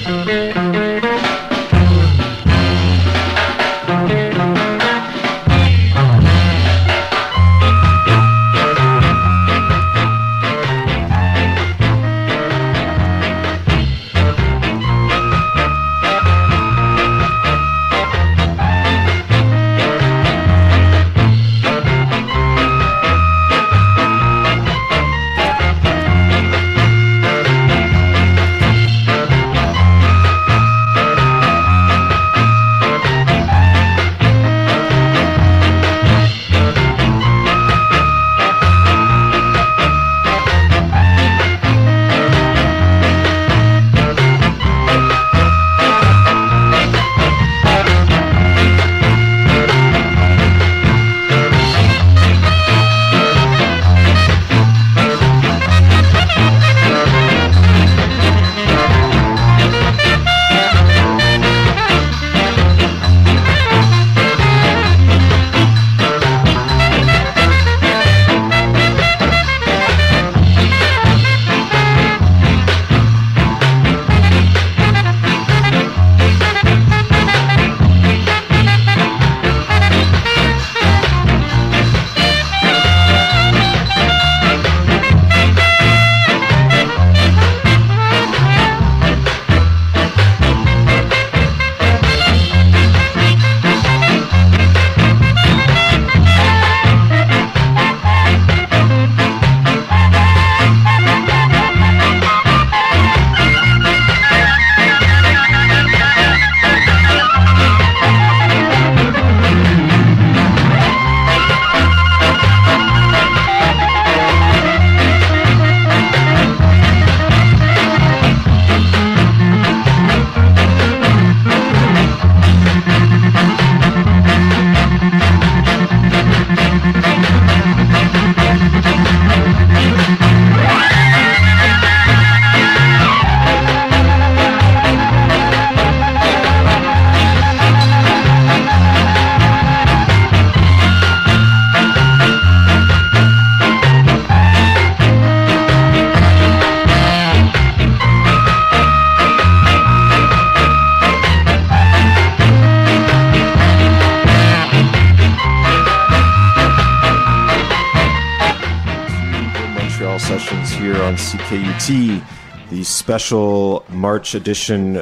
CKUT, the special March edition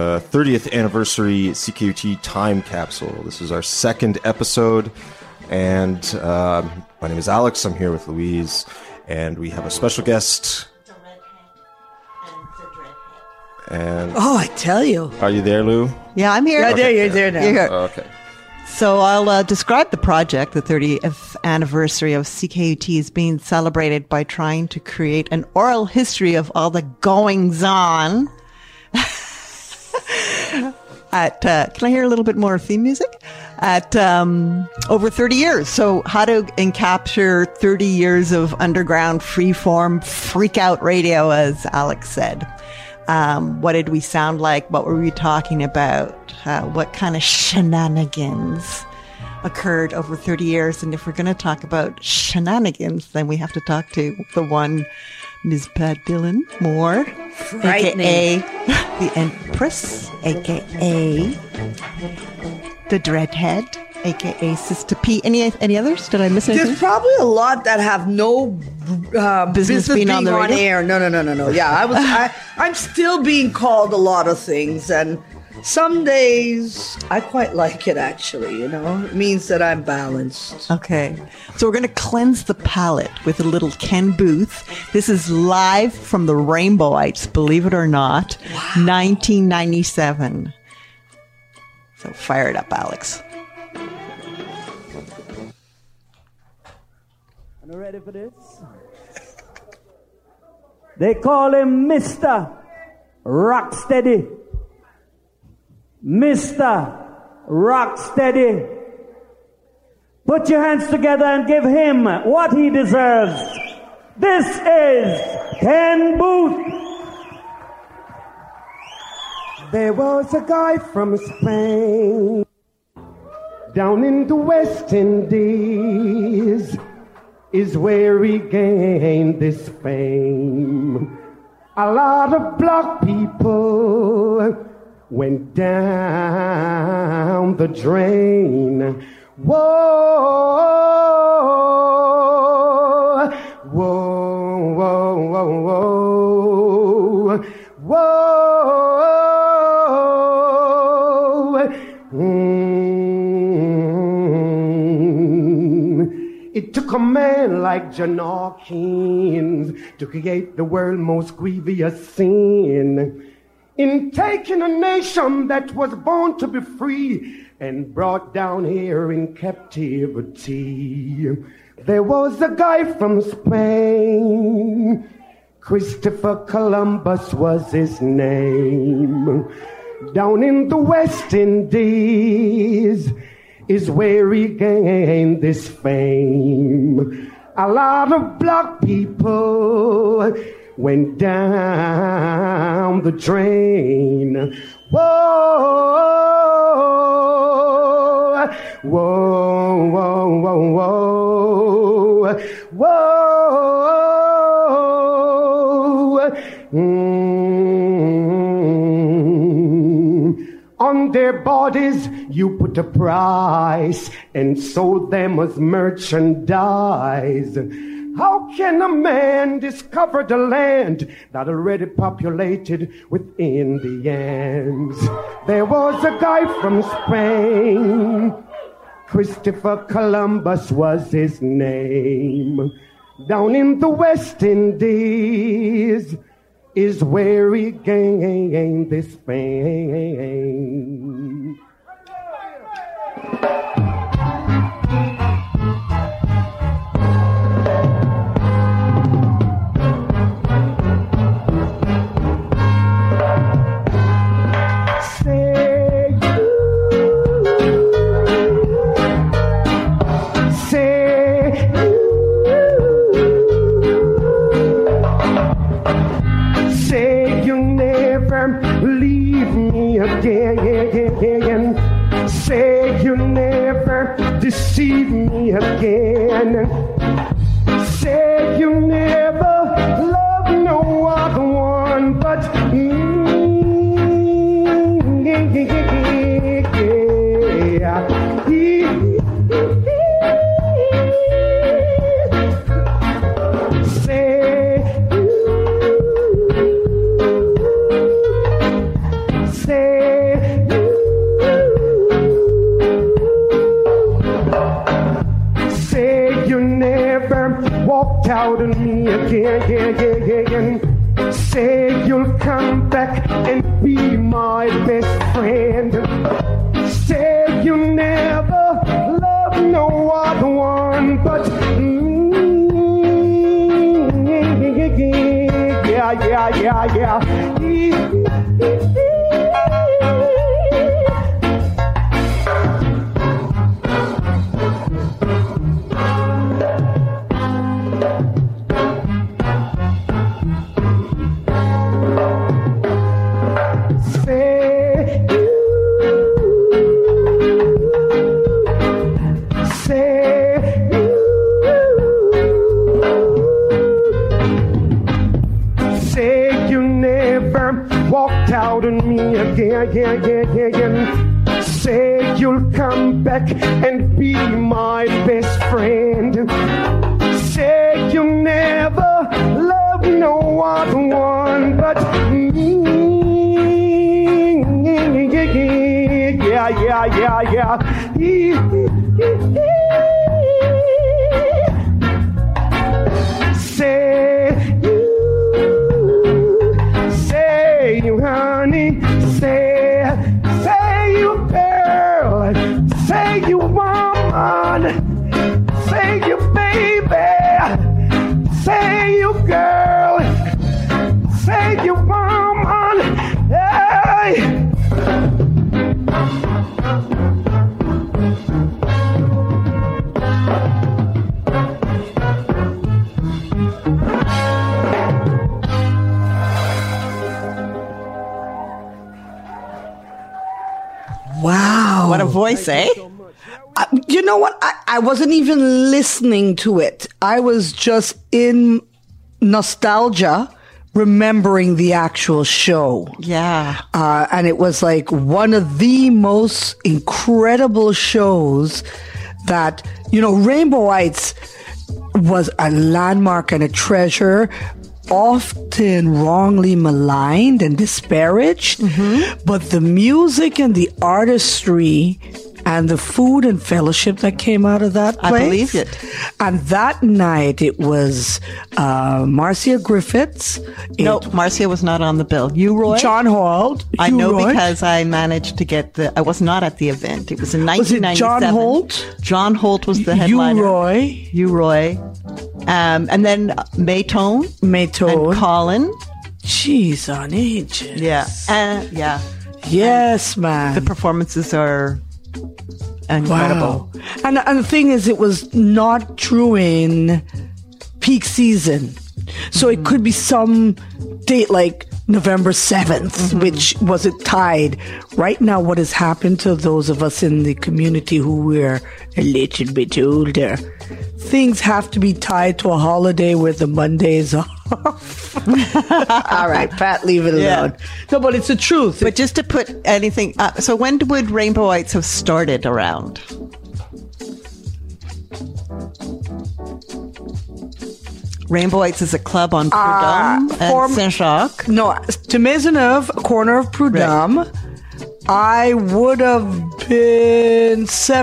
30th anniversary CKUT time capsule. This is our second episode, and my name is Alex. I'm here with Louise, and we have a special guest. And oh, I tell you. Are you there, Lou? Yeah, I'm here. Yeah, okay. You're there now. You're here. Oh, okay. So I'll describe the project. The 30th anniversary of CKUT is being celebrated by trying to create an oral history of all the goings-on at, can I hear a little bit more theme music? At over 30 years. So how to capture 30 years of underground freeform freak-out radio, as Alex said. What did we sound like? What were we talking about? What kind of shenanigans occurred over 30 years? And if we're going to talk about shenanigans, then we have to talk to the one Ms. Pat Dillon Moore, a.k.a. the Empress, a.k.a. the Dreadhead, a.k.a. Sister P. Any others? Did I miss anything? There's probably a lot that have no business being on air. No. Yeah, I'm still being called a lot of things, and some days I quite like it, actually. You know, it means that I'm balanced. Okay. So we're going to cleanse the palate with a little Ken Booth. This is live from the Rainbowites, believe it or not, 1997. So fire it up, Alex. Are you ready for this? They call him Mr. Rocksteady. Mr. Rocksteady. Put your hands together and give him what he deserves. This is Ken Booth. There was a guy from Spain down in the West Indies is where he gained this fame. A lot of black people went down the drain. Whoa, whoa, whoa, whoa, whoa, whoa. It took a man like John Hawkins to create the world's most grievous sin, in taking a nation that was born to be free and brought down here in captivity. There was a guy from Spain, Christopher Columbus was his name. Down in the West Indies is where he gained this fame. A lot of black people went down the drain. Whoa, whoa, whoa, whoa, whoa, whoa. On their bodies you put a price and sold them as merchandise. How can a man discover the land that already populated with Indians? There was a guy from Spain, Christopher Columbus was his name. Down in the West Indies is where he gained this fame. Again. Say you never deceive me again. Say you never love no other one but me. Out on me again. Say you'll come back and be my best friend. Say you never love no other one but yeah. Out on me again. Say you'll come back and be my best friend. Say you never love no other one but me. Yeah. Say you honey, say you girl, say you woman, say you baby, say you girl, say you woman, hey. Wow. What a voice, eh? You know what? I wasn't even listening to it. I was just in nostalgia, remembering the actual show. Yeah. And it was like one of the most incredible shows that, Rainbow Heights was a landmark and a treasure, often wrongly maligned and disparaged. But the music and the artistry and the food and fellowship that came out of that place. I believe it. And that night it was Marcia Griffiths. No, Marcia was not on the bill. You, Roy? John Holt. I know because I managed to get I was not at the event. It was in 1997. Was it John Holt? John Holt was the headliner. You, Roy. And then Maytone. And Colin. Jeez on ages. Yeah. Yeah. Yes, man. The performances are incredible. Wow. And the thing is, it was not during peak season. So it could be some date like November 7th, which wasn't tied. Right now, what has happened to those of us in the community who were a little bit older, things have to be tied to a holiday where the Monday's off. All right, Pat, leave it alone. Yeah. No, but it's the truth. But just to put anything, so when would Rainbow Heights have started around? Rainbow Heights is a club on Prudhomme and Saint-Jacques. No, to Maisonneuve, corner of Prudhomme. Right. I would have been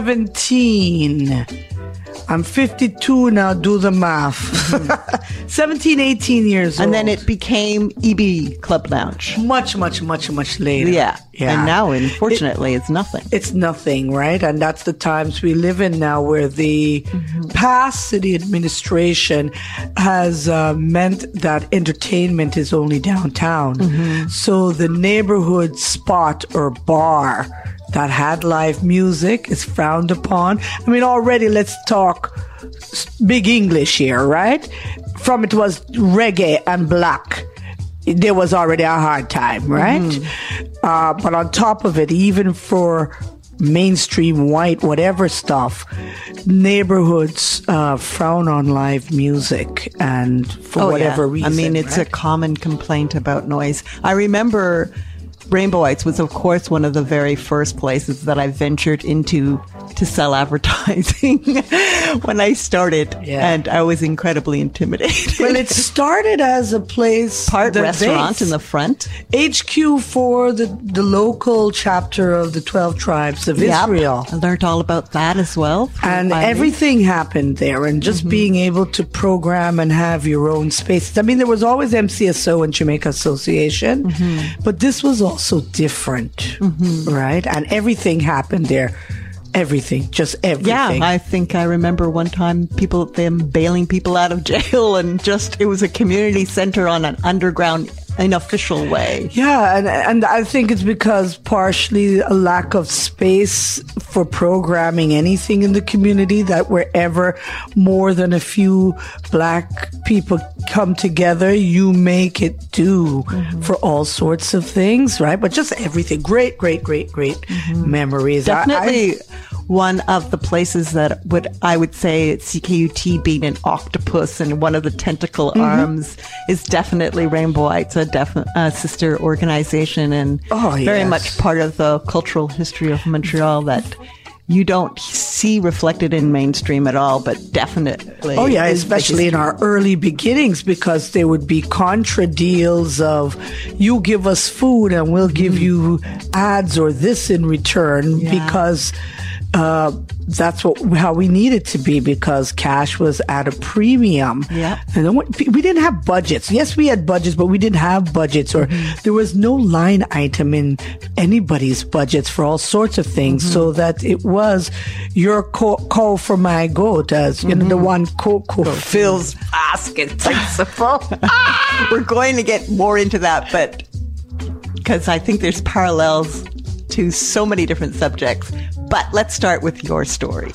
17. I'm 52 now, do the math. 17, 18 years old. And then it became EB Club Lounge. Much later. Yeah. And now, unfortunately, it's nothing. It's nothing, right? And that's the times we live in now where the past city administration has meant that entertainment is only downtown. So the neighborhood spot or bar that had live music is frowned upon. I mean, already let's talk big English here, right? From it was reggae and black. There was already a hard time, right? But on top of it, even for mainstream white, whatever stuff, neighborhoods frown on live music and for whatever reason. I mean, it's a common complaint about noise. I remember Rainbow Heights was, of course, one of the very first places that I ventured into to sell advertising when I started, and I was incredibly intimidated. Well, it started as a place, part restaurant in the front, HQ for the local chapter of the 12 Tribes of Israel. I learned all about that as well, and everything happened there, and just being able to program and have your own spaces. I mean, there was always MCSO and Jamaica Association, but this was also different, right? And everything happened there. Everything, just everything. Yeah, I think I remember one time them bailing people out of jail, and just it was a community center on an underground, unofficial way. Yeah, and I think it's because partially a lack of space for programming anything in the community, that wherever more than a few black people come together, you make it do for all sorts of things, right? But just everything. Great memories. Definitely. One of the places that I would say CKUT being an octopus and one of the tentacle arms is definitely Rainbow Heights, a sister organization, and very much part of the cultural history of Montreal that you don't see reflected in mainstream at all, but definitely. Oh, yeah, especially in our early beginnings, because there would be contra deals of you give us food and we'll give you ads or this in return, because that's how we needed to be, because cash was at a premium. Yeah. And we didn't have budgets. Yes, we had budgets, but we didn't have budgets, or there was no line item in anybody's budgets for all sorts of things, so that it was your cow for my goat, as you know, the one cocoa fills basket principle. We're going to get more into that, but because I think there's parallels to so many different subjects. But let's start with your story.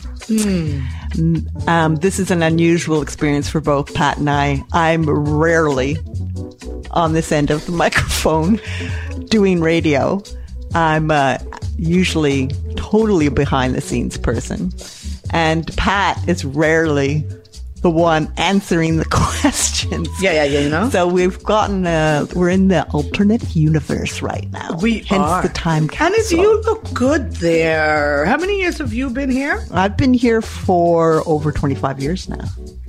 This is an unusual experience for both Pat and I. I'm rarely on this end of the microphone doing radio. I'm usually totally behind the scenes person. And Pat is rarely the one answering the questions. Yeah, you know. So we've gotten, we're in the alternate universe right now. Hence the time capsule. And you look good there. How many years have you been here? I've been here for over 25 years now.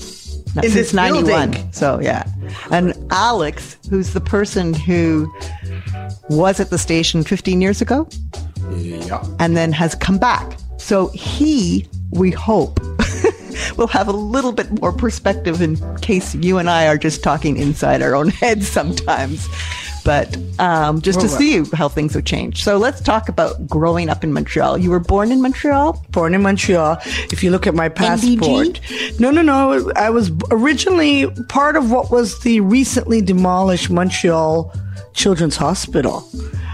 Since 91. So, yeah. And Alex, who's the person who was at the station 15 years ago. Yeah. And then has come back. So we hope, will have a little bit more perspective in case you and I are just talking inside our own heads sometimes. But just to see how things have changed. So let's talk about growing up in Montreal. You were born in Montreal? Born in Montreal. If you look at my passport. NDG? No. I was originally part of what was the recently demolished Montreal Children's Hospital.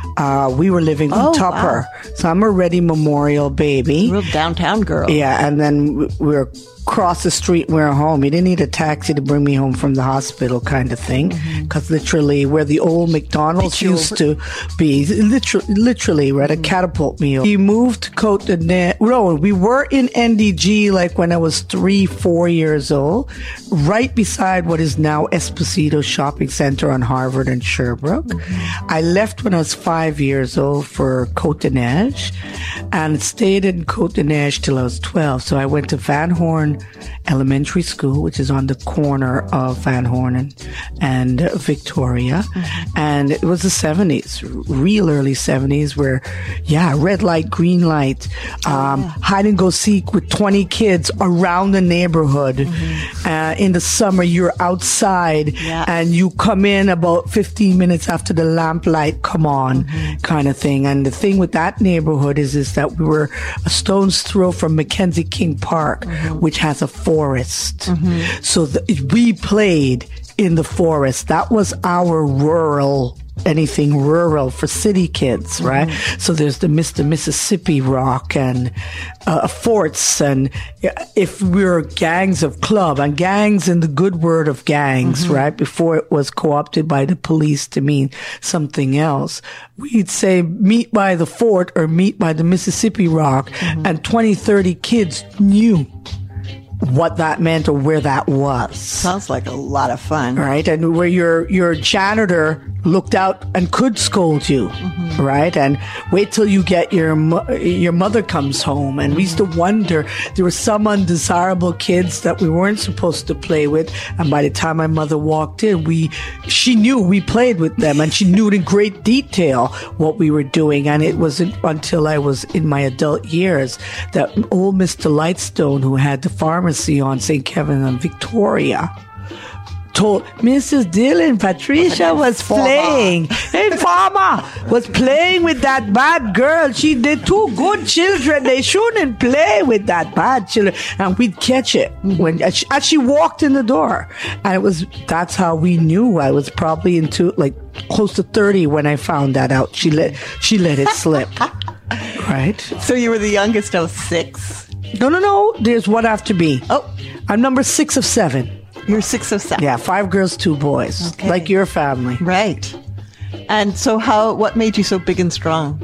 We were living on Tupper. Wow. So I'm a Ready Memorial baby. Real downtown girl. Yeah, and then we were across the street and we were home. You didn't need a taxi to bring me home from the hospital kind of thing. Because literally where the old McDonald's used to be, literally, right, a catapult meal. We moved to Côte de Neiges. No, we were in NDG like when I was 3-4 years old, right beside what is now Esposito Shopping Center on Harvard and Sherbrooke. I left when I was 5 years old for Côte de Neiges and stayed in Côte de Neiges till I was 12. So I went to Van Horn Elementary School, which is on the corner of Van Horn and Victoria. And it was the 70s, real early 70s where, red light, green light, hide and go seek with 20 kids around the neighborhood. In the summer, you're outside and you come in about 15 minutes after the lamplight come on kind of thing. And the thing with that neighborhood is that we were a stone's throw from Mackenzie King Park, which has a forest. So we played in the forest. That was our anything rural for city kids, right? So there's the Mr. Mississippi Rock and forts, and if we're gangs of club, and gangs in the good word of gangs, right? Before it was co-opted by the police to mean something else, we'd say meet by the fort or meet by the Mississippi Rock, and 20-30 kids knew what that meant or where that was. Sounds like a lot of fun. Right? And where your janitor looked out and could scold you, right? And wait till you get your mother comes home. And we used to wonder, there were some undesirable kids that we weren't supposed to play with. And by the time my mother walked in, she knew we played with them, and she knew in great detail what we were doing. And it wasn't until I was in my adult years that old Mr. Lightstone, who had the pharmacy on St. Kevin and Victoria, told Mrs. Dillon, Patricia was playing. Hey, Farmer was playing with that bad girl. They're two good children. They shouldn't play with that bad children. And we'd catch it as she walked in the door. And that's how we knew. I was probably into close to 30 when I found that out. She let it slip. Right? So you were the youngest of 6? No. There's one after me. Oh. I'm number 6 of 7. You're 6 of 7. Yeah, 5 girls, 2 boys. Okay. Like your family. Right. And so what made you so big and strong?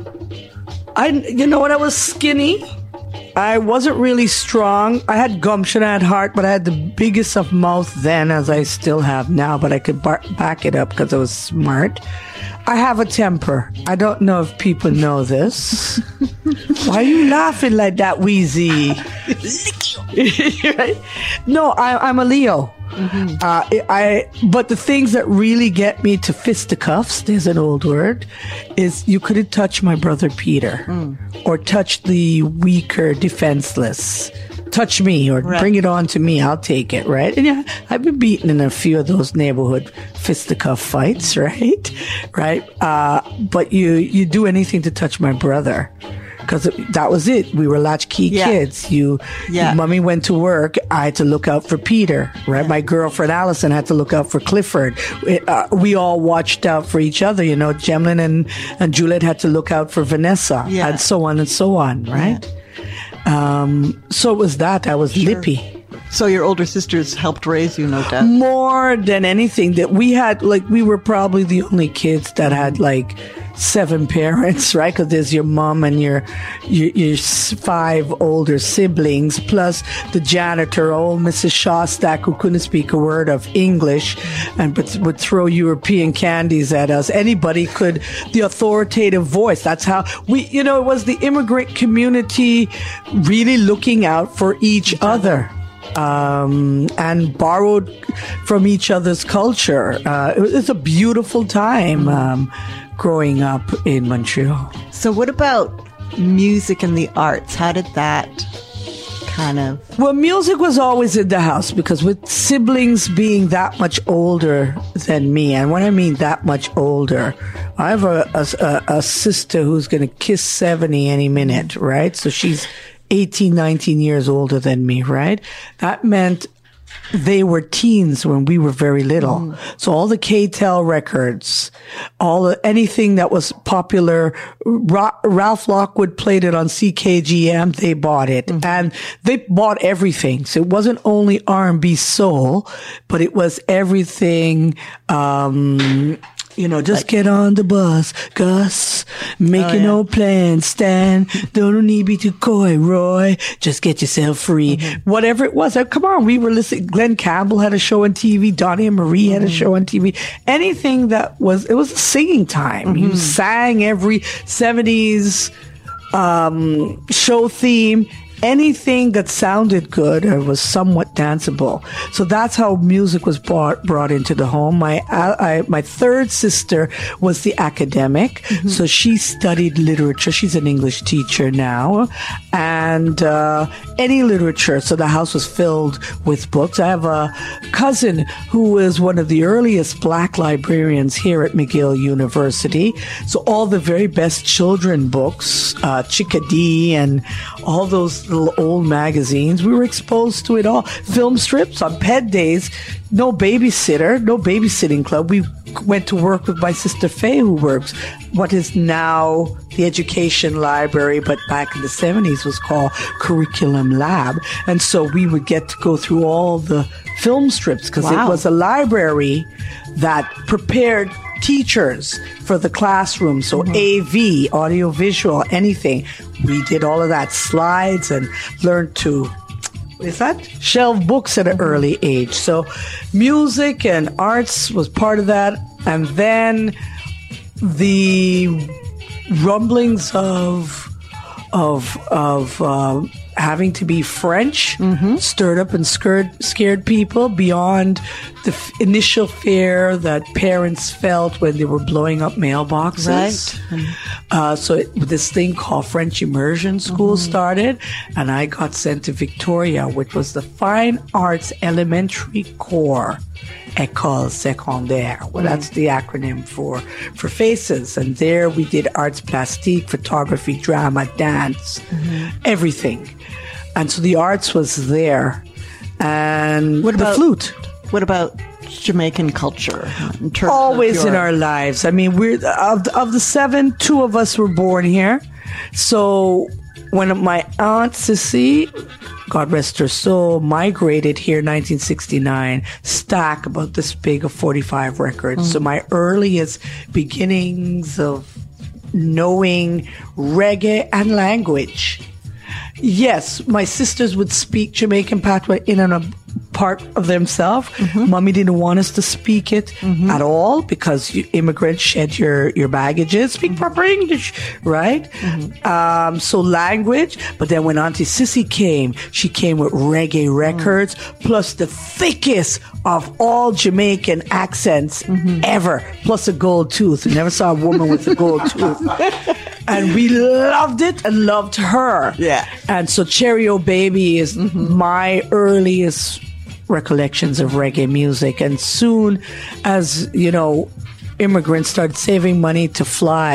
I was skinny. I wasn't really strong. I had gumption, I had heart, but I had the biggest of mouth then, as I still have now, but I could back it up because I was smart. I have a temper. I don't know if people know this. Why are you laughing like that, Wheezy? Right? No, I'm a Leo. But the things that really get me to fisticuffs, there's an old word, is you couldn't touch my brother Peter or touch the weaker, defenseless. Touch me or bring it on to me. I'll take it, right? And I've been beaten in a few of those neighborhood fisticuff fights, right? Right? But you do anything to touch my brother. Because that was it. We were latchkey kids. Mommy went to work. I had to look out for Peter, right? My girlfriend Allison had to look out for Clifford. We all watched out for each other. Gemlin and Juliet had to look out for Vanessa, and so on, right? So it was that. I was lippy. So your older sisters helped raise you, no doubt. More than anything, that we had, like, we were probably the only kids that had, like, 7 parents, right? Because there's your mom and your 5 older siblings, plus the janitor, old Mrs. Shostak, who couldn't speak a word of English, but would throw European candies at us. Anybody could, the authoritative voice. That's how it was the immigrant community really looking out for each other. And borrowed from each other's culture. It's a beautiful time growing up in Montreal. So what about music and the arts? How did that kind of... Well, music was always in the house, because with siblings being that much older than me, and when I mean that much older, I have a sister who's going to kiss 70 any minute, right? So she's 18, 19 years older than me, right? That meant they were teens when we were very little. So all the K-Tel records, anything that was popular, Ralph Lockwood played it on CKGM, they bought it. And they bought everything. So it wasn't only R&B soul, but it was everything, just get on the bus, Gus. Make no plans, Stan. Don't need be too coy, Roy. Just get yourself free. Whatever it was. Come on, we were listening. Glenn Campbell had a show on TV. Donnie and Marie had a show on TV. Anything it was a singing time. You sang every 70s show theme. Anything that sounded good or was somewhat danceable. So that's how music was brought into the home. My third sister was the academic. So she studied literature. She's an English teacher now. And any literature. So the house was filled with books. I have a cousin who was one of the earliest Black librarians here at McGill University. So all the very best children books, Chickadee and all those little old magazines. We were exposed to it all. Film strips on ped days. No babysitter, no babysitting club. We went to work with my sister Faye, who works what is now the Education Library, but back in the 70s was called Curriculum Lab. And so we would get to go through all the film strips, because it was a library that prepared teachers for the classroom. So AV, audiovisual, anything. We did all of that, slides, and learned to shelve books at an early age. So music and arts was part of that. And then the rumblings of having to be French stirred up and scared people beyond the initial fear that parents felt when they were blowing up mailboxes. Right. So this thing called French Immersion School started, and I got sent to Victoria, which was the Fine Arts Elementary Corps École Secondaire. Well, that's the acronym for FACES. And there we did arts plastique, photography, drama, dance, everything. And so the arts was there. And the flute. What about Jamaican culture? Always in our lives. I mean, we're of the 7, 2 of us were born here. So when my aunt Sissy, God rest her soul, migrated here in 1969, stack about this big of 45 records. So my earliest beginnings of knowing reggae and language. Yes, my sisters would speak Jamaican patois in and a part of themselves. Mommy didn't want us to speak it at all, because immigrants shed your baggages. Speak proper English, right? So language. But then when Auntie Sissy came, she came with reggae records, plus the thickest of all Jamaican accents ever, plus a gold tooth. I never saw a woman with a gold tooth. And we loved it and loved her. Yeah. And so Cherry O Baby is my earliest recollections of reggae music. And soon as, immigrants started saving money to fly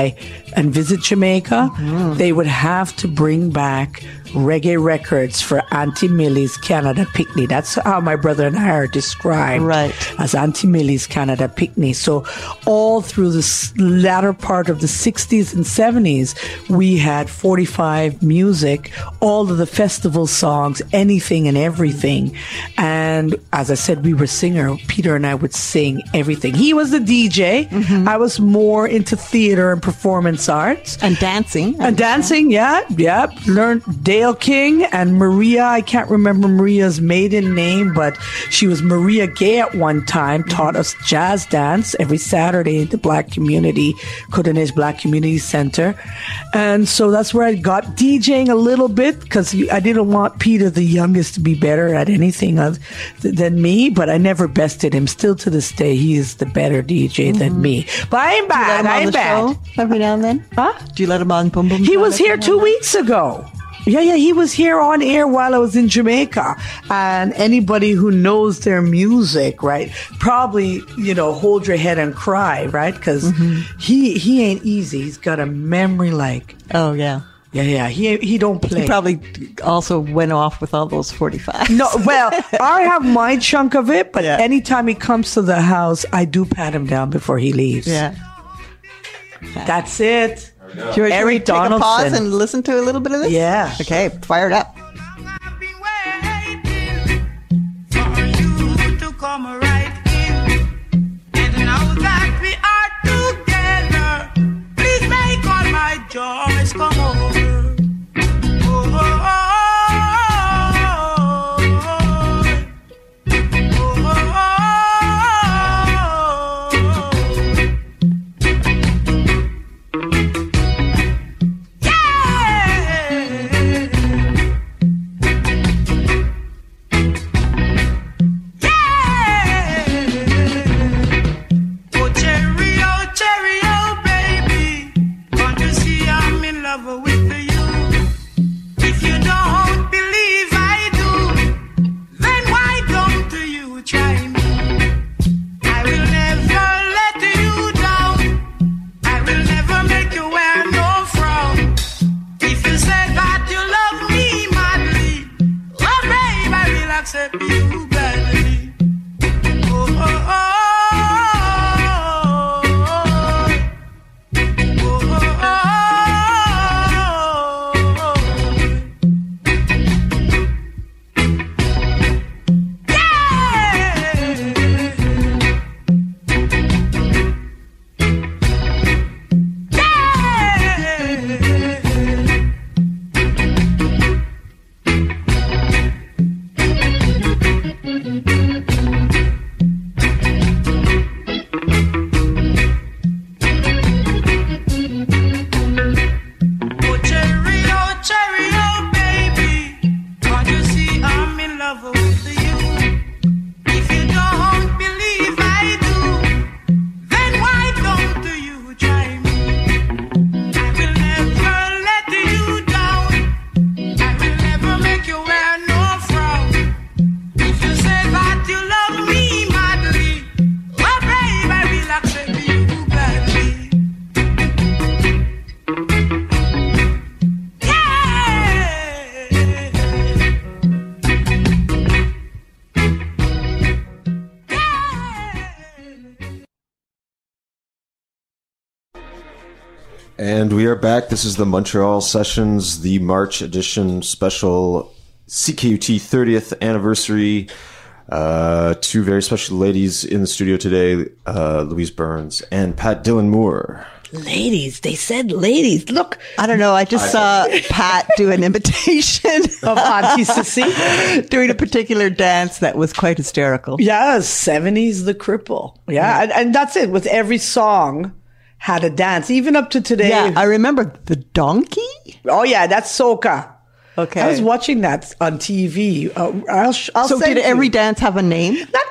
and visit Jamaica, they would have to bring back reggae records for Auntie Millie's Canada Picnic. That's how my brother and I are described, right, as Auntie Millie's Canada Picnic. So all through the latter part of the 60s and 70s, we had 45 music, all of the festival songs, anything and everything. And as I said, we were singer. Peter and I would sing everything. He was the DJ. I was more into theater and performance arts. And dancing. And dancing, yeah. Learned Dale King and Maria. I can't remember Maria's maiden name, but she was Maria Gay at one time, taught us jazz dance every Saturday at the Black Community, Cotonou Black Community Center. And so that's where I got DJing a little bit, because I didn't want Peter, the youngest, to be better at anything than me, but I never bested him. Still to this day, he is the better DJ than me. But I ain't bad. I ain't bad. Every now and then? Huh? Do you let him on Boom Boom? He was here 2 weeks ago. Yeah, he was here on air while I was in Jamaica. And anybody who knows their music, right, probably, hold your head and cry, right? Because he ain't easy. He's got a memory like... Oh, yeah. Yeah, he don't play. He probably also went off with all those 45s. No, well, I have my chunk of it, but anytime he comes to the house, I do pat him down before he leaves. Yeah. That's it. George, Eric take Donaldson. a pause and listen to a little bit of this? Yeah. Okay, fire it up. I've been waiting for you to come right in. And now that we are together, please make all my joys come over. And we are back. This is the Montreal Sessions, the March edition special CKUT 30th anniversary. Two very special ladies in the studio today, Louise Burns and Pat Dillon Moore. Ladies, they said ladies. Look, I don't know. I just saw Pat do an imitation of Auntie Sissy doing a particular dance that was quite hysterical. Yeah, 70s The Cripple. Yeah. And that's it. With every song had a dance, even up to today. Yeah, I remember the donkey. Oh yeah, that's soca. Okay, I was watching that on TV. So did every dance have a name? Not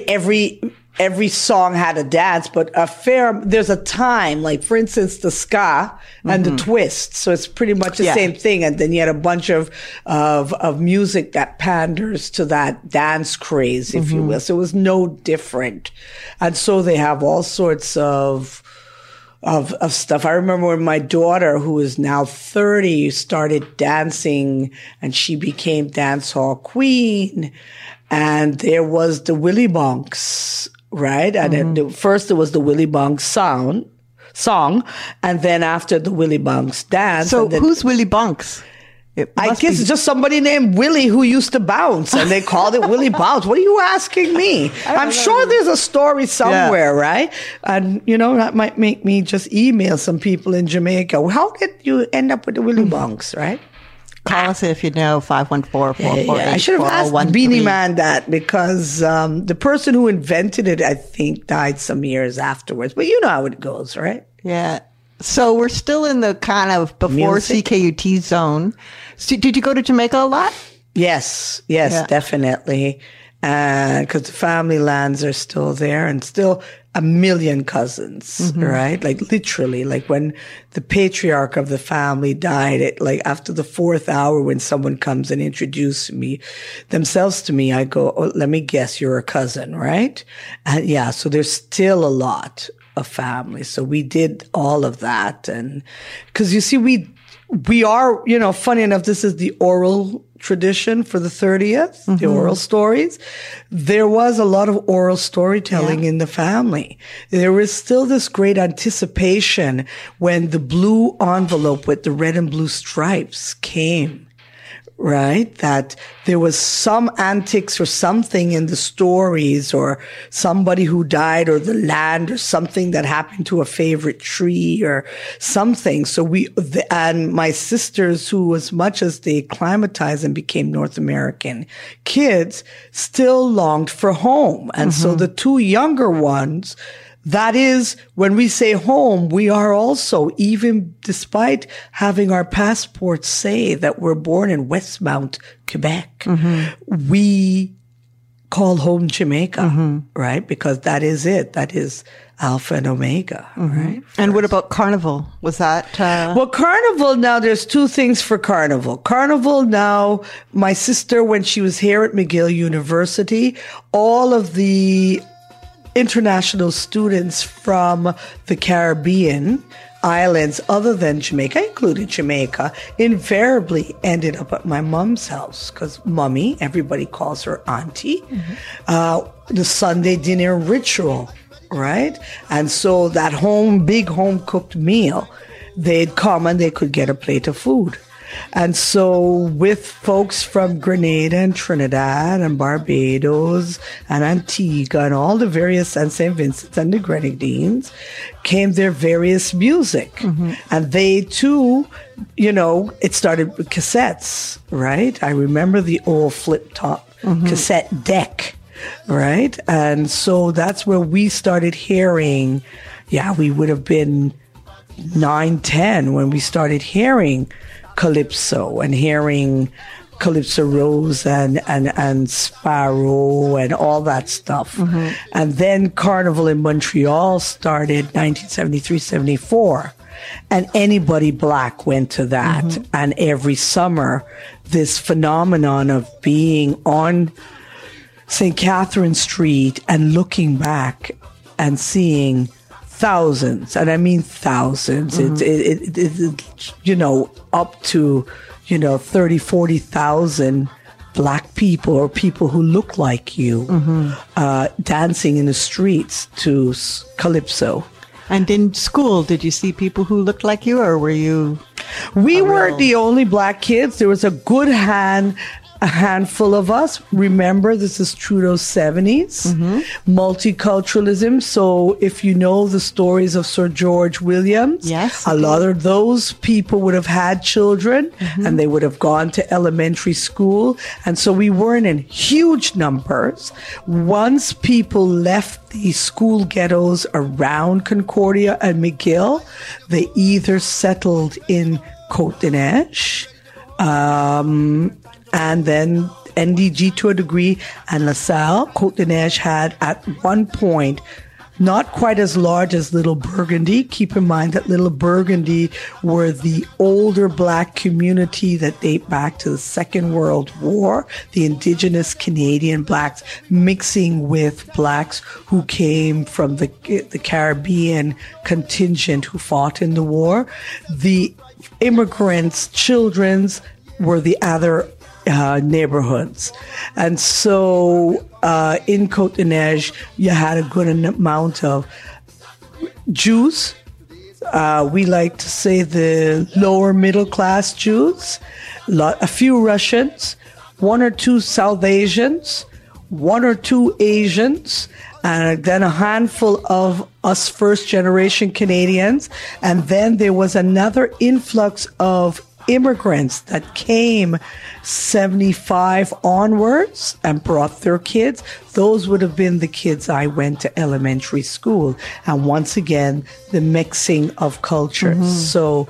every song had a dance, but there's a time, like for instance, the ska and the twist. So it's pretty much the same thing. And then you had a bunch of music that panders to that dance craze, if you will. So it was no different. And so they have all sorts of stuff. I remember when my daughter, who is now 30, started dancing, and she became dance hall queen. And there was the Willie Bonks, right? And first there was the Willie Bonks song, and then after the Willie Bonks dance. So who's Willie Bonks? I guess it's just somebody named Willie who used to bounce, and they called it Willie Bounce. What are you asking me? I'm sure there's a story somewhere, right? And, that might make me just email some people in Jamaica. Well, how did you end up with the Willie Bonks, right? Call us if you know, 514-448-4113. I should have asked Beanie Man that, because the person who invented it, I think, died some years afterwards. But you know how it goes, right? Yeah. So we're still in the kind of before music. CKUT zone. So did you go to Jamaica a lot? Yes, definitely. Because the family lands are still there, and still a million cousins, right? Like literally, like when the patriarch of the family died, after the 4th hour, when someone comes and introduces themselves to me, I go, oh, let me guess, you're a cousin, right? And so there's still a lot of family. So we did all of that. And because you see, we are, funny enough, this is the oral tradition for the 30th, the oral stories. There was a lot of oral storytelling in the family. There was still this great anticipation when the blue envelope with the red and blue stripes came, right? That there was some antics or something in the stories, or somebody who died, or the land, or something that happened to a favorite tree or something. So and my sisters, who as much as they acclimatized and became North American kids, still longed for home. And so the two younger ones, that is, when we say home, we are also, even despite having our passports say that we're born in Westmount, Quebec, we call home Jamaica, right? Because that is it. That is Alpha and Omega, right? And what about Carnival? Was that... Well, Carnival, now there's two things for Carnival. Carnival now, my sister, when she was here at McGill University, all of the international students from the Caribbean islands other than Jamaica, including Jamaica, invariably ended up at my mom's house, because Mommy, everybody calls her auntie, the Sunday dinner ritual, right? And so that big home cooked meal, they'd come and they could get a plate of food. And so with folks from Grenada and Trinidad and Barbados and Antigua and all the various, and St. Vincent and the Grenadines, came their various music. And they too, it started with cassettes, right? I remember the old flip-top cassette deck, right? And so that's where we started hearing, we would have been 9, 10 when we started hearing Calypso and hearing Calypso Rose and Sparrow and all that stuff. And then Carnival in Montreal started 1973-74. And anybody black went to that. And every summer, this phenomenon of being on St. Catherine Street and looking back and seeing thousands, and I mean thousands, it's up to, 30, 40,000 black people or people who look like you, dancing in the streets to Calypso. And in school, did you see people who looked like you, or were you? We were the only black kids. There was a handful of us. Remember, this is Trudeau's 70s. Multiculturalism. So if you know the stories of Sir George Williams, a lot of those people would have had children and they would have gone to elementary school. And so we weren't in huge numbers. Once people left the school ghettos around Concordia and McGill, they either settled in Côte-des-Neiges, and then NDG to a degree, and LaSalle. Côte-des-Neiges had at one point not quite as large as Little Burgundy. Keep in mind that Little Burgundy were the older black community that date back to the Second World War, the indigenous Canadian blacks mixing with blacks who came from the Caribbean contingent who fought in the war. The immigrants' children's were the other neighborhoods. And so in Côte-des-Neiges, you had a good amount of Jews. We like to say the lower middle class Jews, a few Russians, 1 or 2 South Asians, 1 or 2 Asians, and then a handful of us first generation Canadians. And then there was another influx of immigrants that came 75 onwards and brought their kids. Those would have been the kids I went to elementary school. And once again, the mixing of cultures. So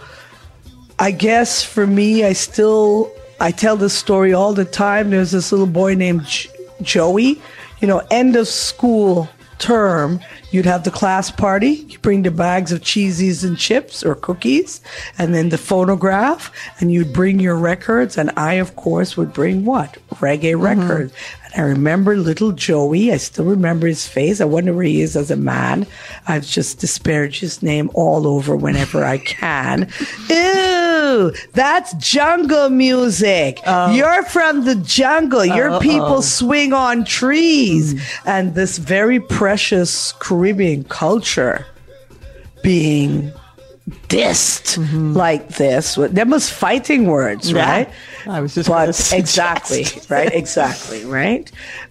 I guess for me, I tell this story all the time. There's this little boy named Joey. End of school term, you'd have the class party. You bring the bags of cheesies and chips or cookies, and then the phonograph, and you'd bring your records. And I, of course, would bring what? Reggae records. And I remember little Joey. I still remember his face. I wonder where he is as a man. I've just disparaged his name all over whenever I can. Ew, that's jungle music. You're from the jungle. Your people swing on trees. And this very precious Caribbean culture being dissed like this. Them was fighting words, right? I was just going to suggest. Exactly, right?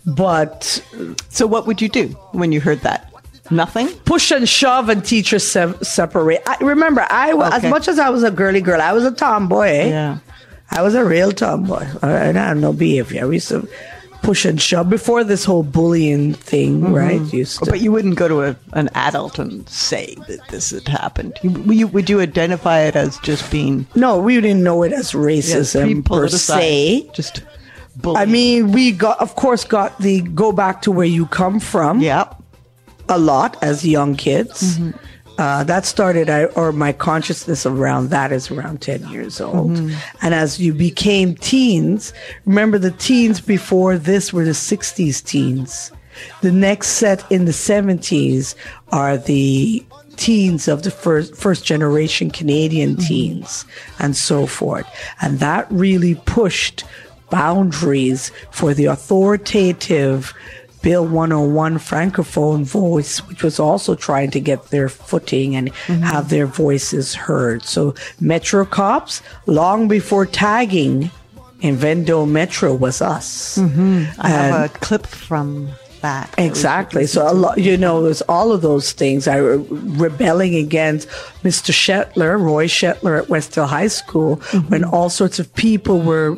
But so what would you do when you heard that? Nothing? Push and shove and teachers separate. Remember, as much as I was a girly girl, I was a tomboy. Yeah. I was a real tomboy. I had no behavior. We used to push and shove before this whole bullying thing, right? But you wouldn't go to an adult and say that this had happened. Would you identify it as just being... No, we didn't know it as racism per se. Just bullying. I mean, we got the go back to where you come from. Yeah. A lot as young kids. That started, my consciousness around that is around 10 years old. And as you became teens, remember the teens before this were the 60s teens. The next set in the 70s are the teens of the first generation Canadian teens and so forth. And that really pushed boundaries for the authoritative Bill 101 Francophone voice, which was also trying to get their footing and have their voices heard. So Metro cops, long before tagging in Vendo Metro, was us. I have a clip from that. Exactly. So a lot, it was all of those things. I were rebelling against Mr. Shetler, Roy Shetler at Westhill High School, when all sorts of people were,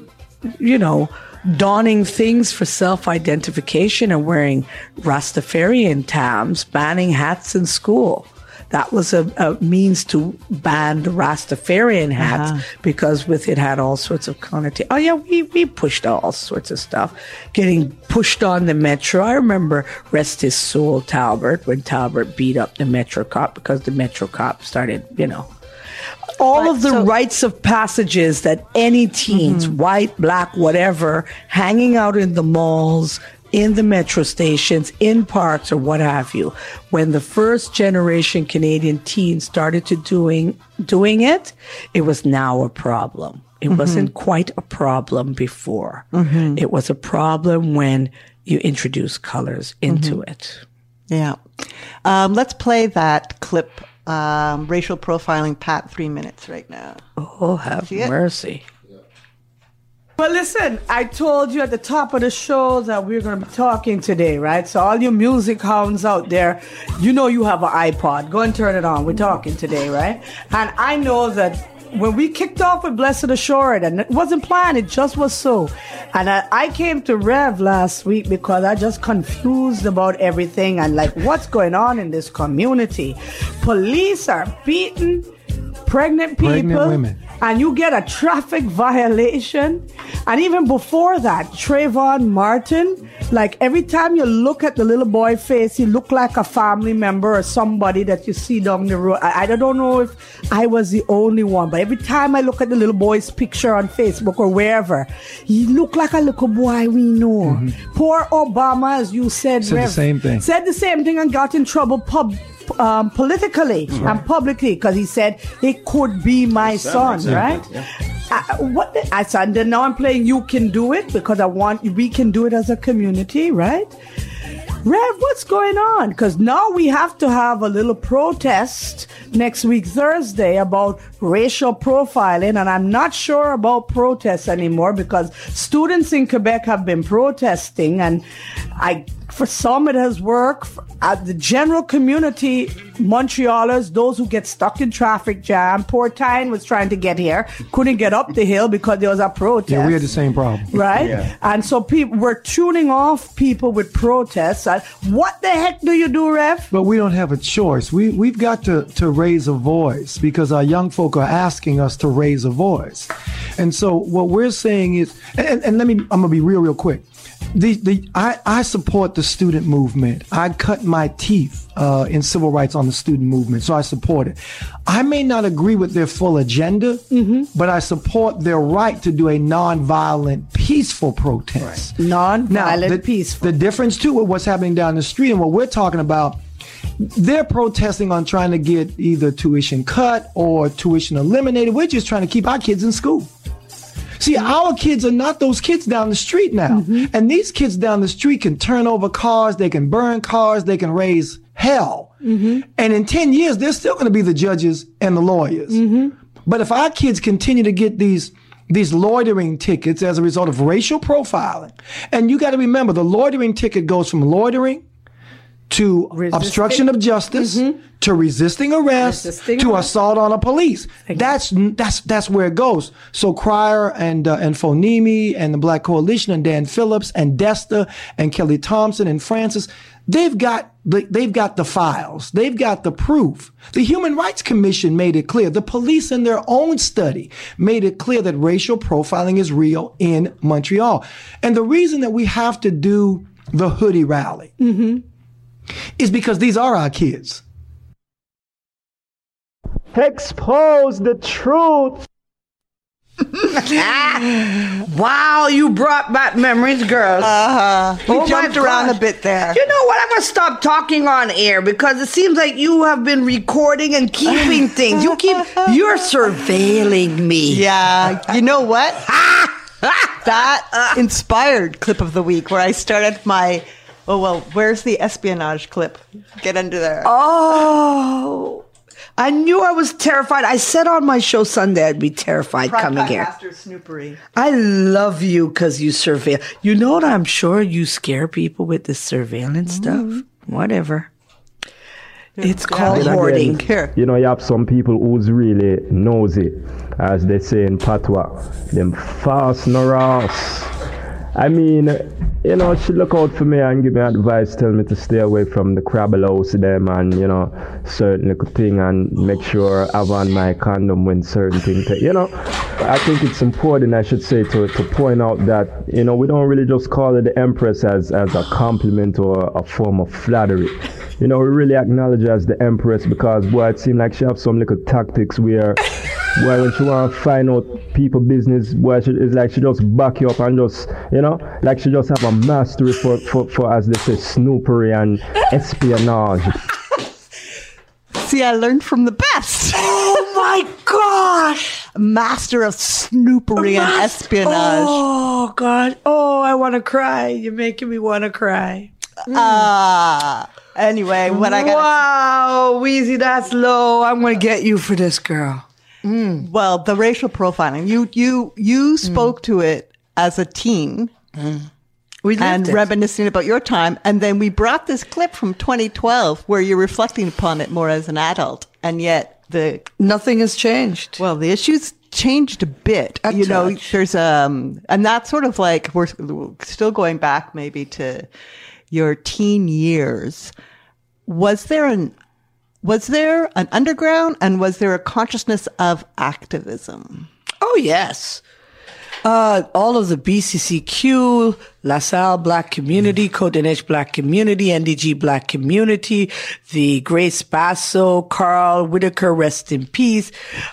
donning things for self-identification and wearing Rastafarian tabs, banning hats in school. That was a means to ban the Rastafarian hats because with it had all sorts of connotations. Oh, yeah, we pushed all sorts of stuff. Getting pushed on the Metro. I remember, rest his soul, Talbot, when Talbot beat up the Metro cop because the Metro cop started, all of the rites of passages that any teens, white, black, whatever, hanging out in the malls, in the metro stations, in parks, or what have you. When the first generation Canadian teens started to doing it, it was now a problem. It wasn't quite a problem before. It was a problem when you introduce colors into it. Yeah. Let's play that clip. Racial profiling, Pat, 3 minutes right now. Oh, have mercy. Well, listen, I told you at the top of the show that we're going to be talking today, right? So all you music hounds out there, you have an iPod. Go and turn it on. We're talking today, right? And I know that when we kicked off with Blessed Assured, and it wasn't planned, it just was so. And I came to Rev last week because I just confused about everything and what's going on in this community. Police are beating pregnant people and you get a traffic violation, and even before that, Trayvon Martin, like every time you look at the little boy face, he looked like a family member or somebody that you see down the road. I don't know if I was the only one, but every time I look at the little boy's picture on Facebook or wherever, he looked like a little boy we know. Poor Obama, as you said, Said the same thing. Said the same thing and got in trouble politically and publicly because he said it could be my son, right? I said, then now I'm playing You Can Do It because we can do it as a community, right? Rev, what's going on? Because now we have to have a little protest next week, Thursday, about racial profiling. And I'm not sure about protests anymore because students in Quebec have been protesting. And for some, it has worked. The general community, Montrealers, those who get stuck in traffic jam. Poor Tyne was trying to get here, couldn't get up the hill because there was a protest. Yeah, we had the same problem. Right? Yeah. And so people were tuning off people with protests. What the heck do you do, Rev? But we don't have a choice. We've got to raise a voice because our young folk are asking us to raise a voice. And so what we're saying is, and I'm going to be real quick. I support the student movement. I cut my teeth in civil rights on the student movement, so I support it. I may not agree with their full agenda, but I support their right to do a nonviolent, peaceful protest. Right. Nonviolent, peaceful. The difference, too, with what's happening down the street and what we're talking about, they're protesting on trying to get either tuition cut or tuition eliminated. We're just trying to keep our kids in school. See, our kids are not those kids down the street now. And these kids down the street can turn over cars, they can burn cars, they can raise hell. And in 10 years, they're still going to be the judges and the lawyers. But if our kids continue to get these loitering tickets as a result of racial profiling, and you got to remember, the loitering ticket goes from loitering to obstruction of justice, to resisting arrest, to assault on a police. That's where it goes. So Cryer and Fonimi and the Black Coalition and Dan Phillips and Desta and Kelly Thompson and Francis, they've got the files. They've got the proof. The Human Rights Commission made it clear. The police in their own study made it clear that racial profiling is real in Montreal. And the reason that we have to do the hoodie rally is because these are our kids. Expose the truth. Wow, you brought back memories, girls. We jumped around a bit there. You know what? I'm going to stop talking on air because it seems like you have been recording and keeping things. You're surveilling me. Yeah. You know what? That inspired clip of the week where I started my... Oh, well, where's the espionage clip? Get under there. Oh, I knew I was terrified. I said on my show Sunday I'd be terrified coming here. Master snoopery. I love you because you surveil. You know what? I'm sure you scare people with this surveillance stuff. Whatever. It's called hoarding. Here. You know, you have some people who's really nosy, as they say in Patois. Them fast noras. I mean, you know, she look out for me and give me advice, tell me to stay away from the crabble house them and, you know, certain little thing and make sure I have on my condom when certain things, you know. I think it's important, I should say, to point out that, you know, we don't really just call it the Empress as a compliment or a form of flattery. You know, we really acknowledge her as the Empress because, boy, it seems like she have some little tactics where when she want to find out people business, boy, it's like she just back you up and just, you know, like she just have a mastery for as they say, snoopery and espionage. See, I learned from the best. Oh my gosh! Master of snoopery and espionage. Oh God! Oh, I want to cry. You're making me want to cry. Anyway, what I got. Wow, Weezy, that's low. I'm gonna get you for this, girl. Well, the racial profiling. You spoke to it as a teen. And reminiscing about your time. And then we brought this clip from 2012 where you're reflecting upon it more as an adult. And yet nothing has changed. Well, the issues changed a bit. You know, there's and that's sort of like we're still going back maybe to your teen years. Was there Was there an underground and was there a consciousness of activism? Oh, yes. All of the BCCQ, LaSalle Black Community, Côte-des-Neiges Black Community, NDG Black Community, the Grace Basso, Carl Whitaker, rest in peace,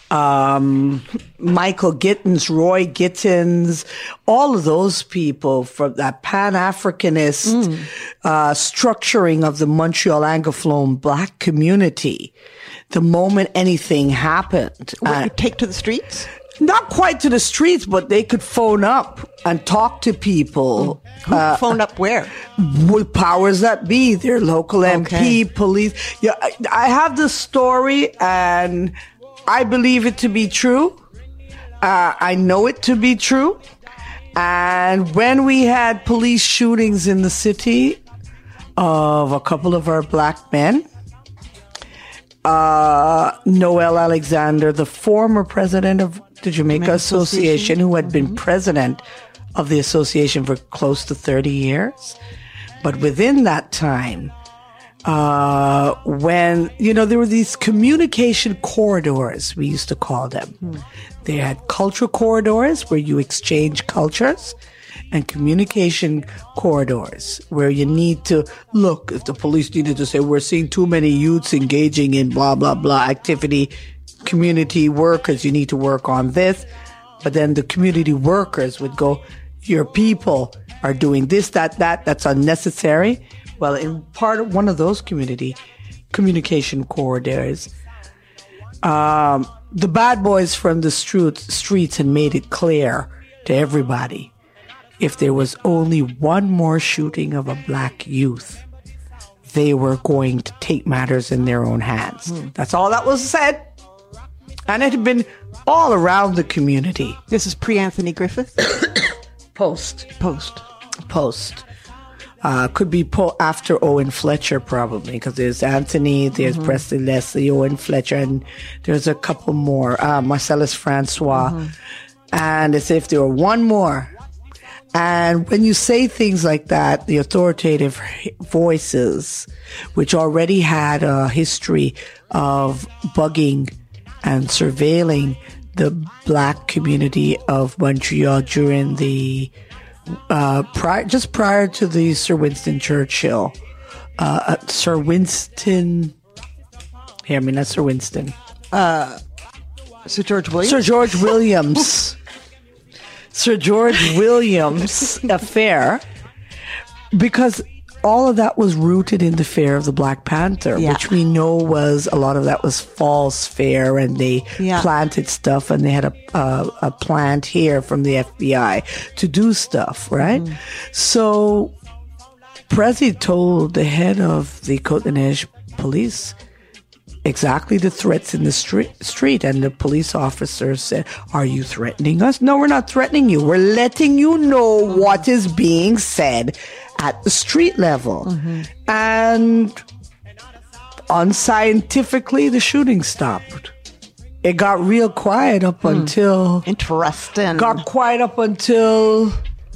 Michael Gittins, Roy Gittins, all of those people from that Pan-Africanist structuring of the Montreal Anglophone Black community. The moment anything happened. Would you take to the streets? Not quite to the streets, but they could phone up and talk to people. Phone up where? With powers that be, their local MP, police. Yeah, I have this story, and I believe it to be true. I know it to be true. And when we had police shootings in the city of a couple of our black men, Noel Alexander, the former president of the Jamaica Association, who had been president of the association for close to 30 years. But within that time, when, there were these communication corridors, we used to call them. They had cultural corridors where you exchange cultures, and communication corridors where you need to look. If the police needed to say, we're seeing too many youths engaging in blah, blah, blah activity, community workers, you need to work on this. But then the community workers would go, your people are doing this, that's unnecessary. Well, in part of one of those communication corridors, the bad boys from the streets had made it clear to everybody, if there was only one more shooting of a black youth, they were going to take matters in their own hands. That's all that was said. And it had been all around the community. This is pre-Anthony Griffith? Post. Could be after Owen Fletcher, probably, because there's Anthony, there's Presley Leslie, Owen Fletcher, and there's a couple more, Marcellus Francois. And as if there were one more. And when you say things like that, the authoritative voices, which already had a history of bugging and surveilling the black community of Montreal during the just prior to the Sir Winston Churchill, Sir Winston, not Sir Winston, Sir George Williams. Sir George Williams. Sir George Williams affair, because all of that was rooted in the fear of the Black Panther, which we know was, a lot of that was false fear, and they planted stuff, and they had a plant here from the FBI to do stuff, right? So Prezi told the head of the Côte-des-Neiges police exactly the threats in the street, and the police officer said, are you threatening us? No, we're not threatening you. We're letting you know what is being said at the street level. And unscientifically, the shooting stopped. It got real quiet up until... Interesting. Got quiet up until...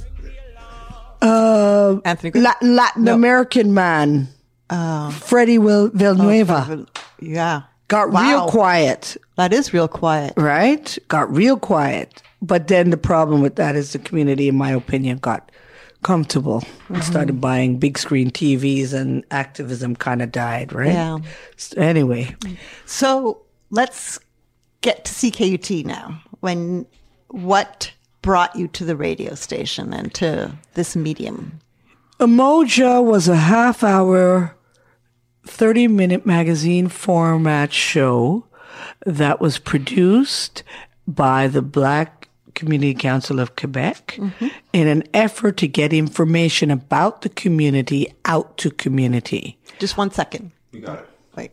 Anthony Latin American man. Freddie Villanueva. Got real quiet. That is real quiet. Right? Got real quiet. But then the problem with that is the community, in my opinion, got comfortable and started buying big screen TVs, and activism kind of died, right? Yeah. Anyway. So let's get to CKUT now. What brought you to the radio station and to this medium? Umoja was a half-hour, 30-minute magazine format show that was produced by the Black Community Council of Quebec in an effort to get information about the community out to community. Just 1 second. You got it. Wait.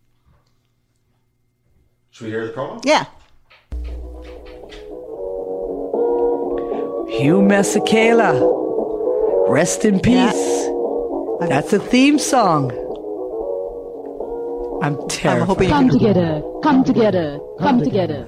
Should we hear the promo? Yeah. Hugh Masekela, rest in peace. Yeah. That's a theme song. I'm terrified. I'm hoping Come together, come together, come together.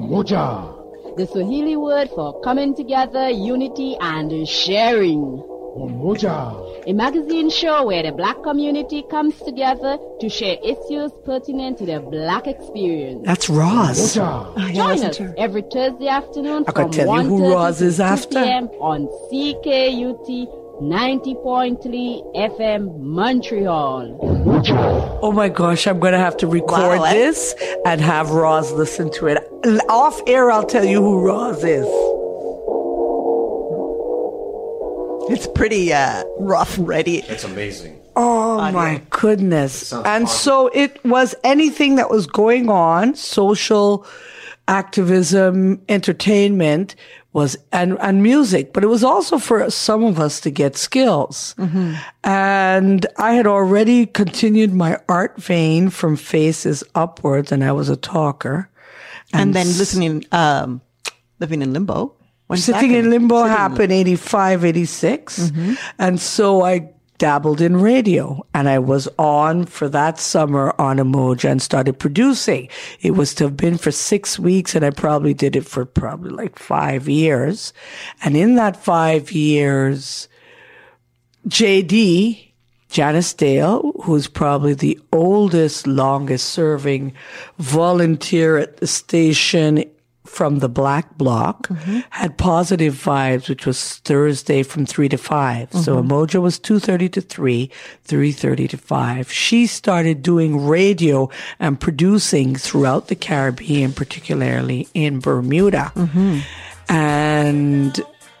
Umoja. The Swahili word for coming together, unity, and sharing. Umoja. A magazine show where the black community comes together to share issues pertinent to the black experience. That's Roz. Umoja. Join us every Thursday afternoon I from could tell you who 1:30 Roz to is 2 after. p.m. on CKUT 90.3 FM Montreal. Oh my gosh, I'm going to have to record Wow, eh? this and have Roz listen to it. Off air, I'll tell you who Roz is. It's pretty rough and ready. It's amazing. Oh my goodness. sounds And awesome. so it was anything that was going on, social activism, entertainment was, and music, but it was also for some of us to get skills. And I had already continued my art vein from Faces upwards, and I was a talker. And then listening, living in limbo. When's that Sitting in gonna- limbo Sitting in happened 85, 86. And so I dabbled in radio, and I was on for that summer on Umoja and started producing. It was to have been for 6 weeks, and I probably did it for probably like 5 years. And in that 5 years, JD, Janice Dale, who's probably the oldest, longest serving volunteer at the station from the Black Bloc, had Positive Vibes, which was Thursday from 3 to 5. So Umoja was 2:30 to 3, 3:30 to 5. She started doing radio and producing throughout the Caribbean, particularly in Bermuda. And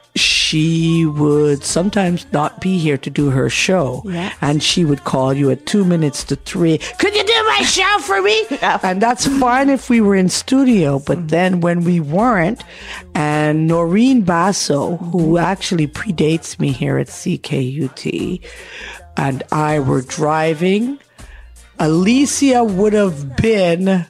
she would sometimes not be here to do her show. And she would call you at 2 minutes to 3. Could you do my show for me? And that's fine if we were in studio. But then when we weren't, and Noreen Basso, who actually predates me here at CKUT, and I were driving, Alicia would have been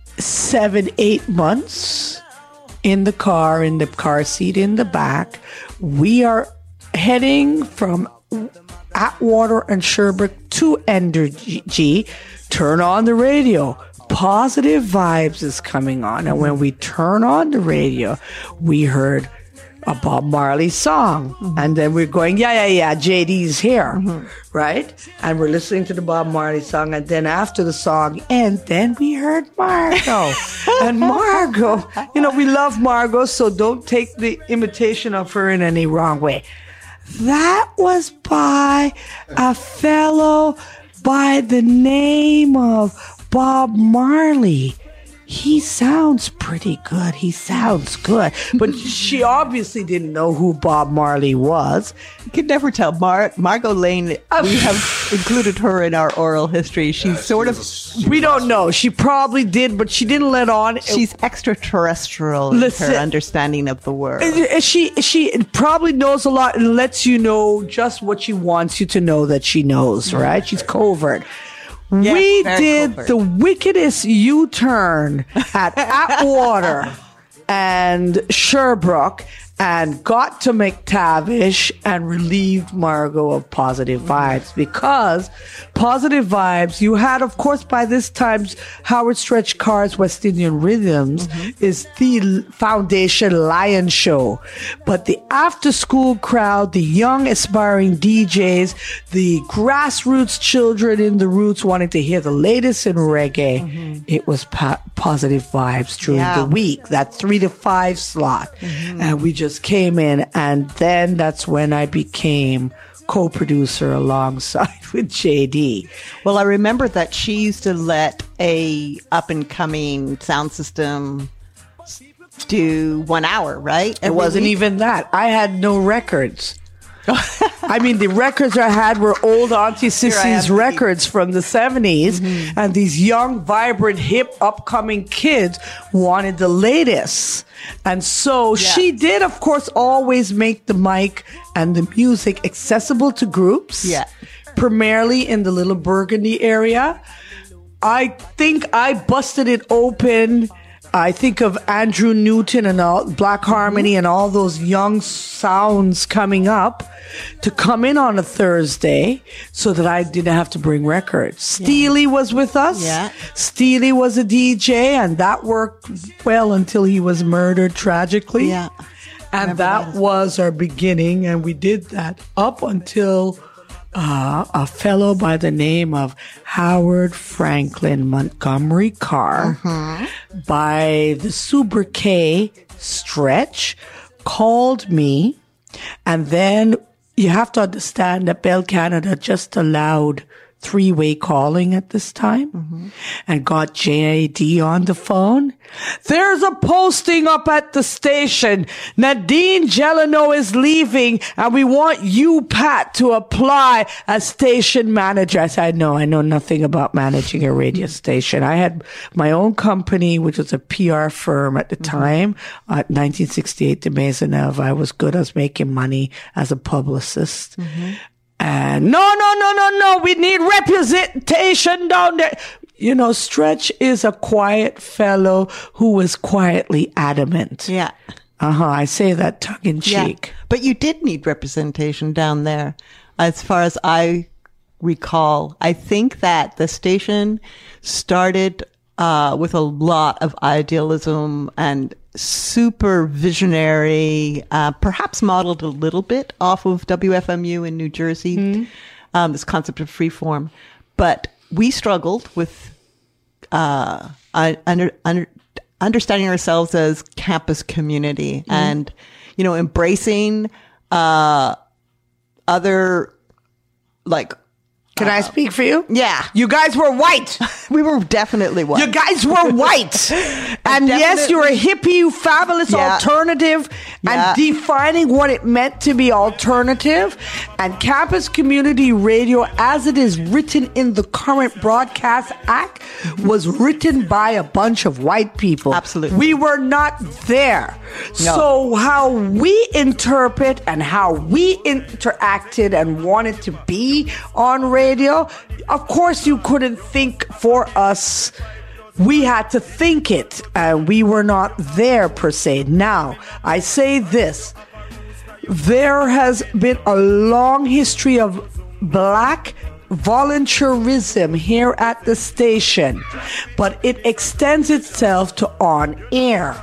7, 8 months in the car seat in the back. We are heading from Atwater and Sherbrooke to Endergy. Turn on the radio. Positive Vibes is coming on. And when we turn on the radio, we heard a Bob Marley song. And then we're going, yeah, JD's here. Right? And we're listening to the Bob Marley song. And then after the song ends, then we heard Margot. And Margot, we love Margot, so don't take the imitation of her in any wrong way. That was by a fellow by the name of Bob Marley. He sounds pretty good. He sounds good. But she obviously didn't know who Bob Marley was. You could never tell. Margot Lane, we have included her in our oral history. She's We don't know. She probably did, but she didn't let on. She's extraterrestrial in her understanding of the world. She probably knows a lot and lets you know just what she wants you to know that she knows, right? She's covert. Yes, we very did covert. the wickedest U-turn at Atwater and Sherbrooke and got to McTavish and relieved Margot of Positive Vibes, because Positive Vibes, you had, of course, by this time, Howard Stretch Carr's West Indian Rhythms is the foundation lion show. But the after-school crowd, the young aspiring DJs, the grassroots children in the roots wanting to hear the latest in reggae, it was Positive Vibes during the week, that 3 to 5 slot. And we just came in, and then that's when I became co-producer alongside with JD. Well, I remember that she used to let a up-and-coming sound system do 1 hour, right? It wasn't even that. I had no records. I mean, the records I had were old Auntie Sissy's records from the 70s, and these young, vibrant, hip, upcoming kids wanted the latest. And so she did, of course, always make the mic and the music accessible to groups, primarily in the Little Burgundy area. I think I busted it open. I think of Andrew Newton and all Black Harmony and all those young sounds coming up to come in on a Thursday so that I didn't have to bring records. Steely was with us. Steely was a DJ, and that worked well until he was murdered tragically. And that was our beginning, and we did that up until a fellow by the name of Howard Franklin Montgomery Carr by the sobriquet Stretch called me, and then you have to understand that Bell Canada just allowed three-way calling at this time and got JAD on the phone. There's a posting up at the station. Nadine Gelano is leaving and we want you, Pat, to apply as station manager. I said, no, I know nothing about managing a radio station. I had my own company, which was a PR firm at the time, 1968 de Maisonneuve. I was good as making money as a publicist. And no, we need representation down there. You know, Stretch is a quiet fellow who was quietly adamant. Yeah. I say that tongue in cheek. Yeah. But you did need representation down there. As far as I recall, I think that the station started with a lot of idealism and super visionary, perhaps modeled a little bit off of WFMU in New Jersey, this concept of freeform. But we struggled with understanding ourselves as campus community and, you know, embracing other, like, Can I speak for you? Yeah. You guys were white. We were definitely white. You guys were white. And yes, you're a hippie, fabulous alternative, and defining what it meant to be alternative. And Campus Community Radio, as it is written in the current Broadcast Act, was written by a bunch of white people. Absolutely. We were not there. No. So how we interpret and how we interacted and wanted to be on radio, of course you couldn't think for us. We had to think it. We were not there per se. Now, I say this. There has been a long history of black volunteerism here at the station, but it extends itself to on air.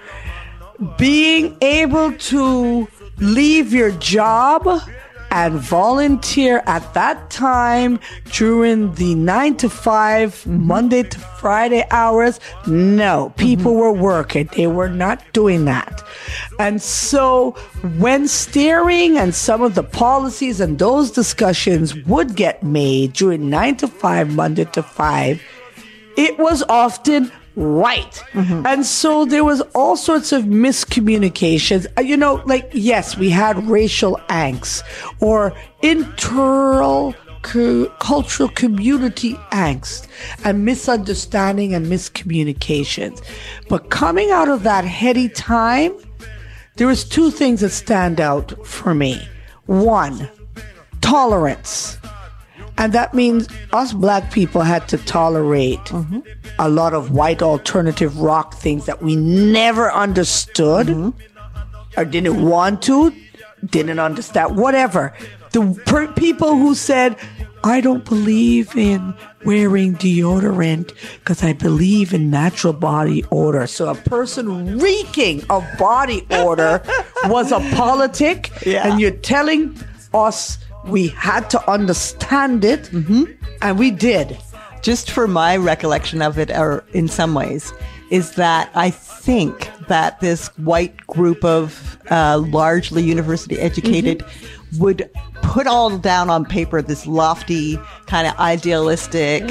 Being able to leave your job and volunteer at that time during the 9 to 5, Monday to Friday hours. No, people were working. They were not doing that. And so when steering and some of the policies and those discussions would get made during 9 to 5, Monday to 5, it was often right. And so there was all sorts of miscommunications. You know, like, yes, we had racial angst or internal cultural community angst and misunderstanding and miscommunications. But coming out of that heady time, there was two things that stand out for me. One, tolerance. And that means us black people had to tolerate a lot of white alternative rock things that we never understood or didn't want to, didn't understand, whatever. The people who said, I don't believe in wearing deodorant because I believe in natural body odor. So a person reeking of body odor was a politic, and you're telling us we had to understand it, and we did. Just for my recollection of it, or in some ways, is that I think that this white group of largely university educated would put all down on paper this lofty, kind of idealistic,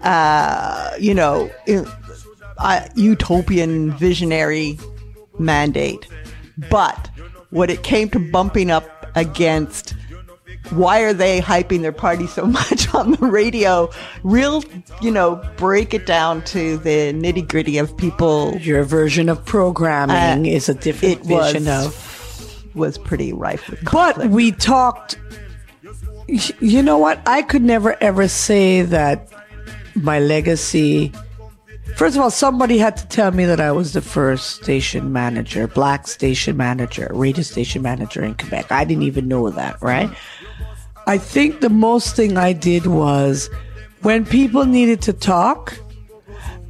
utopian visionary mandate. But when it came to bumping up against why are they hyping their party so much on the radio? Break it down to the nitty gritty of people. Your version of programming is a different vision was pretty rife with conflict. But we talked, you know what? I could never ever say that my legacy. First of all, somebody had to tell me that I was the first station manager, black station manager, radio station manager in Quebec. I didn't even know that, right? I think the most thing I did was when people needed to talk,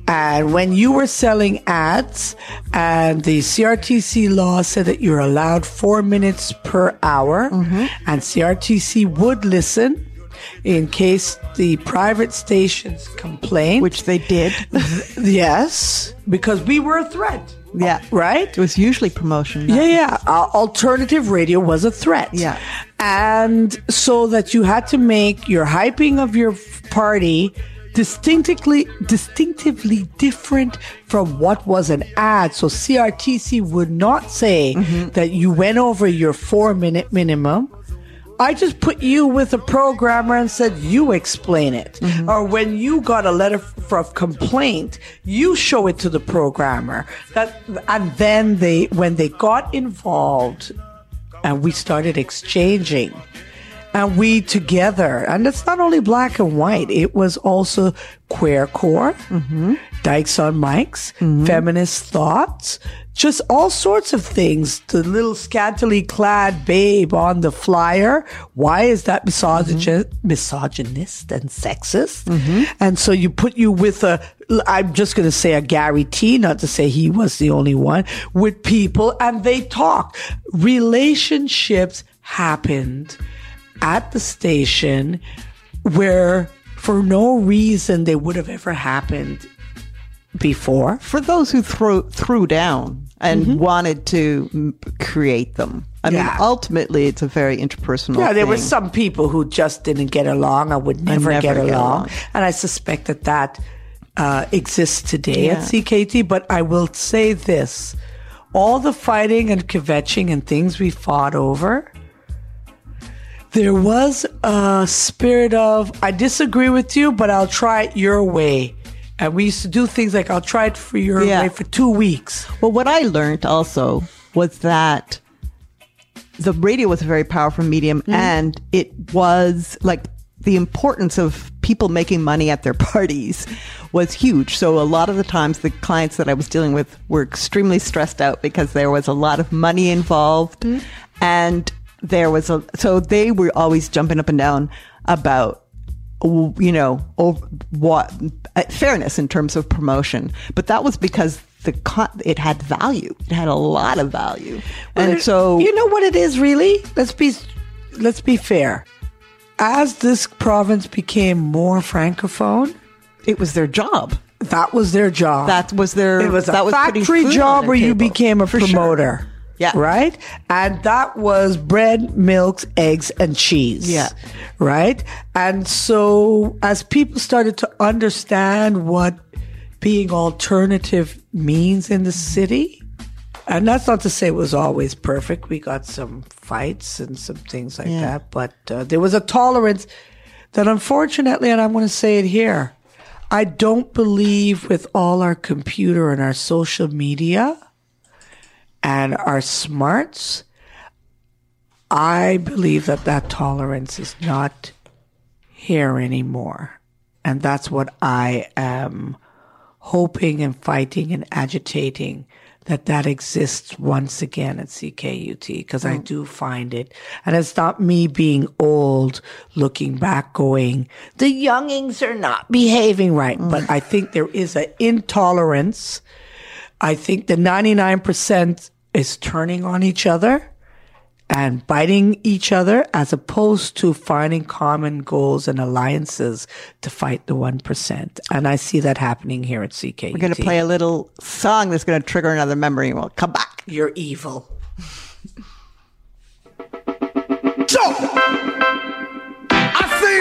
And when you were selling ads, and the CRTC law said that you're allowed 4 minutes per hour, and CRTC would listen in case the private stations complained. Which they did. Yes, because we were a threat. Yeah. Right? It was usually promotion. Yeah. Alternative radio was a threat. Yeah. And so that you had to make your hyping of your party distinctively different from what was an ad. So CRTC would not say that you went over your 4 minute minimum. I just put you with a programmer and said, you explain it. Or when you got a letter of complaint, you show it to the programmer. And then when they got involved and we started exchanging, and we together, and it's not only black and white, it was also queercore, Dykes on Mics, feminist thoughts, just all sorts of things. The little scantily clad babe on the flyer. Why is that misogynist and sexist? And so you put you with I'm just going to say a Gary T, not to say he was the only one, with people, and they talk. Relationships happened at the station where for no reason they would have ever happened before. For those who threw down and wanted to create them. I mean, ultimately, it's a very interpersonal thing. There were some people who just didn't get along and would never get along. And I suspect that exists today at CKUT. But I will say this. All the fighting and kvetching and things we fought over, there was a spirit of, I disagree with you, but I'll try it your way. And we used to do things like, I'll try it for your way for 2 weeks. Well, what I learned also was that the radio was a very powerful medium, and it was like the importance of people making money at their parties was huge. So a lot of the times the clients that I was dealing with were extremely stressed out because there was a lot of money involved, and so they were always jumping up and down about, what fairness in terms of promotion. But that was because it had value. It had a lot of value. And so, you know what it is really? Let's be fair. As this province became more francophone, it was their job. That was their job. It was a factory job where you became a promoter. Sure. Yeah. Right? And that was bread, milk, eggs, and cheese. Yeah. Right? And so as people started to understand what being alternative means in the city, and that's not to say it was always perfect. We got some fights and some things like that. But there was a tolerance that unfortunately, and I'm going to say it here, I don't believe with all our computer and our social media and our smarts, I believe that tolerance is not here anymore. And that's what I am hoping and fighting and agitating, that exists once again at CKUT, because I do find it. And it's not me being old, looking back going, the youngings are not behaving right. But I think there is an intolerance. I think the 99% is turning on each other and biting each other, as opposed to finding common goals and alliances to fight the 1%. And I see that happening here at CKUT. We're going to play a little song that's going to trigger another memory, and we'll come back. You're evil. So, I see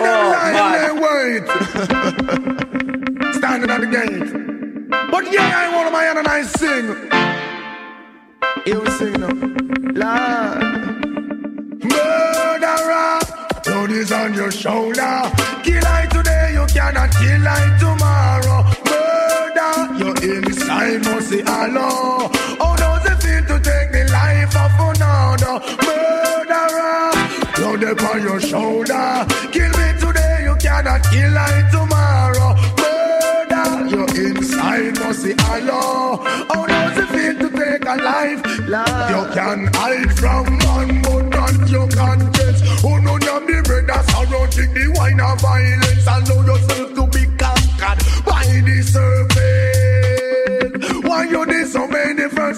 them lying there wait, standing at the gate. But yeah, I want my hand and I sing. Here we sing now. Lord. Murderer, blood is on your shoulder. Kill I today, you cannot kill I tomorrow. Murder, your inside must say hello. How does it feel to take the life of another? Murderer, blood upon your shoulder. Kill me today, you cannot kill I tomorrow. Murder, your inside must say hello. How does it feel to take a life? You can hide from man, but not your conscience. Oh no, damn the bread that's surrounding the wine of violence. Allow yourself to be conquered by the serpent.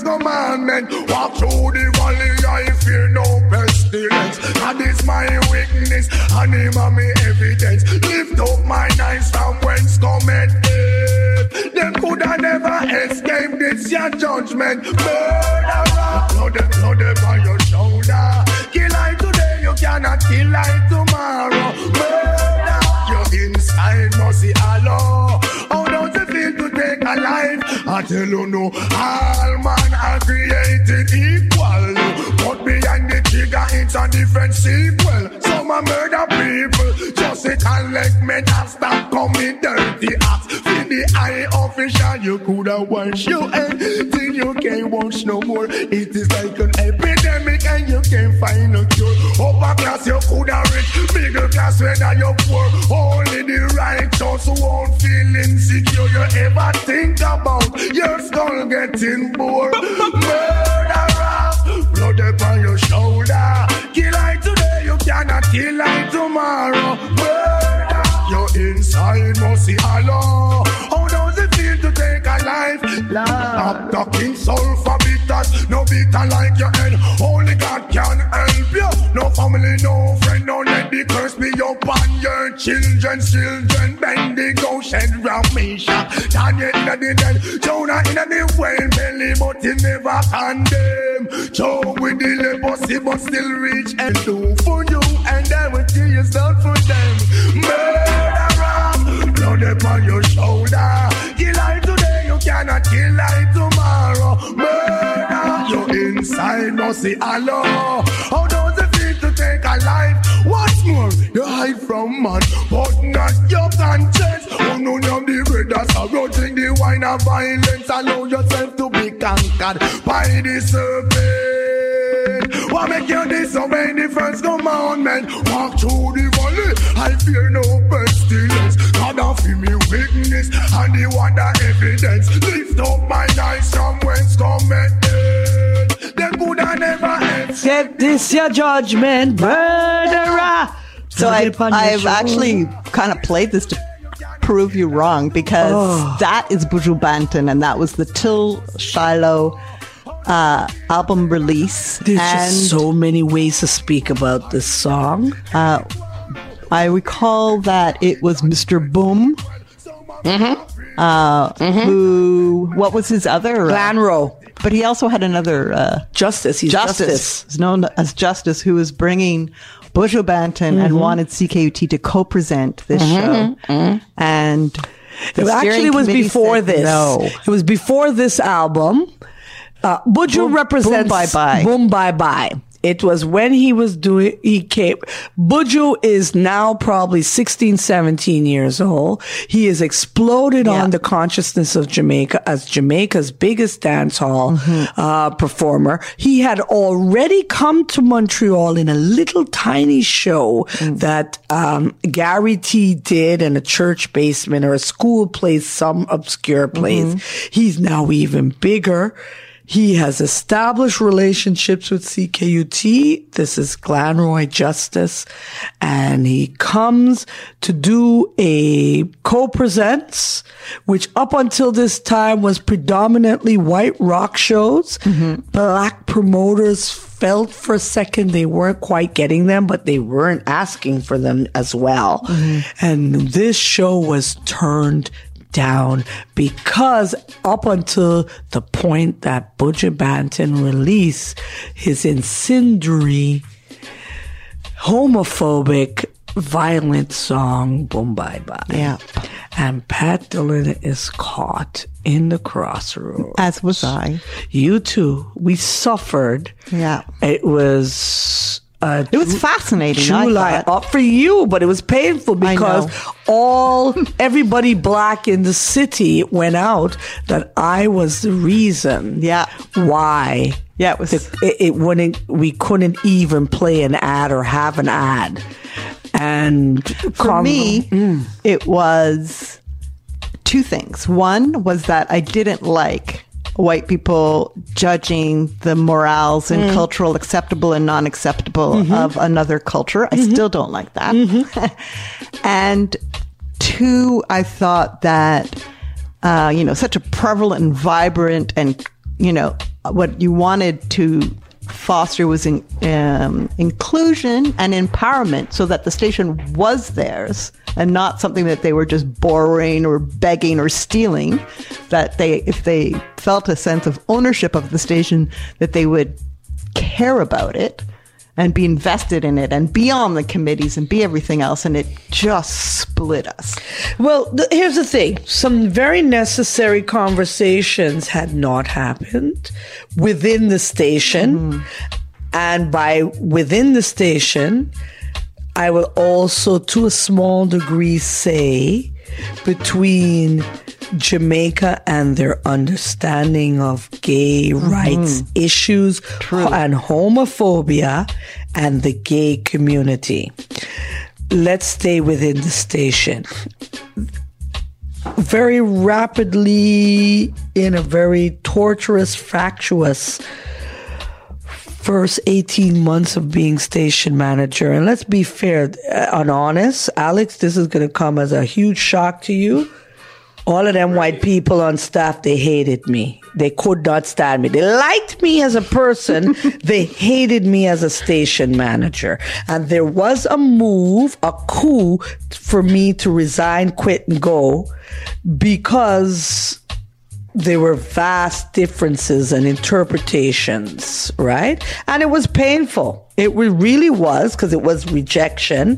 first commandment. Walk through the valley, I fear no pestilence. God is my witness, and him and me evidence. Lift up my eyes from whence cometh death. Them coulda never escaped this your judgment. Murderer, blood on your shoulder. Kill I today, you cannot kill I tomorrow. Murder, your inside must see Allah. How does it feel to take a life? I tell you no, all man are created equal. But behind the trigger, it's a different sequel. Some are murder people, just it and let me not stop coming dirty acts. For the eye official, you coulda wash your head till you can't wash no more. It is like an epidemic and you can't find a cure. Upper class you coulda rich, middle class whether you're poor. Only the righteous who won't feel insecure. You ever think about your skull getting bored? Murderer, blood upon your shoulder. Kill I today, you cannot kill I tomorrow. Murder, your inside must see Allah. How does it feel to take a life? I'm talking sulfur bitters, no bitter like your head. Only God can help you. No family, no friend, don't let the curse be upon your children. Children, bend the ghost and round me shot. Daniel in the dead, Jonah in the whale belly, but he never condemn. Joe with the leprosy, but still reach and do for you, and then will till you done for them. Murderer, blood upon your shoulder. Kill I today, you cannot kill I tomorrow. Murder, your inside must see Allah. How does it feel to take a life? What's more, you hide from man, but not your conscience. Oh no, you're the brothers are rotting the wine of violence. Allow yourself to be conquered by the serpent. What make you disobey the first commandment? Walk through the valley, I fear no pestilence. God offer me witness, and the wonder evidence. Lift up my eyes from whence cometh death. Them coulda never accept this your judgment, murderer. So I've actually kind of played this to prove you wrong, because that is Buju Banton, and that was the Till Shiloh album release. There's just so many ways to speak about this song. I recall that it was Mr. Boom. Who, what was his other? Glanro. But he also had another... Justice. He's Justice. He's known as Justice, who was bringing Buju Banton and wanted CKUT to co-present this show. And it actually was before this. No. It was before this album. Buju represents... Boom Bye Bye. Boom Bye Bye. It was when he was doing, he came, Buju is now probably 16, 17 years old. He has exploded on the consciousness of Jamaica as Jamaica's biggest dance hall performer. He had already come to Montreal in a little tiny show that Gary T did in a church basement or a school place, some obscure place. He's now even bigger. He has established relationships with CKUT. This is Glanroy Justice. And he comes to do a co-presents, which up until this time was predominantly white rock shows. Black promoters felt for a second they weren't quite getting them, but they weren't asking for them as well. And this show was turned down because up until the point that Buju Banton released his incendiary, homophobic, violent song, Boom Bye Bye. Yeah. And Pat Dillon is caught in the crossroads. As was I. You too. We suffered. Yeah. It was... it was fascinating. July up for you, but it was painful because everybody black in the city went out that I was the reason. Why? Yeah, it was. We couldn't even play an ad or have an ad. And for me, it was two things. One was that I didn't like white people judging the morals and cultural acceptable and non-acceptable of another culture. I still don't like that. And two, I thought that, such a prevalent and vibrant and, what you wanted to foster was inclusion and empowerment, so that the station was theirs and not something that they were just borrowing or begging or stealing. That if they felt a sense of ownership of the station, that they would care about it and be invested in it and be on the committees and be everything else. And it just split us. Well, here's the thing. Some very necessary conversations had not happened within the station. And by within the station, I will also, to a small degree, say between Jamaica and their understanding of gay rights issues and homophobia and the gay community. Let's stay within the station. Very rapidly, in a very torturous, fractious first 18 months of being station manager. And let's be fair and honest, Alex, this is going to come as a huge shock to you. All of them white people on staff, they hated me. They could not stand me. They liked me as a person. They hated me as a station manager. And there was a move, a coup for me to resign, quit, and go because there were vast differences and interpretations, right? And it was painful. It really was, because it was rejection.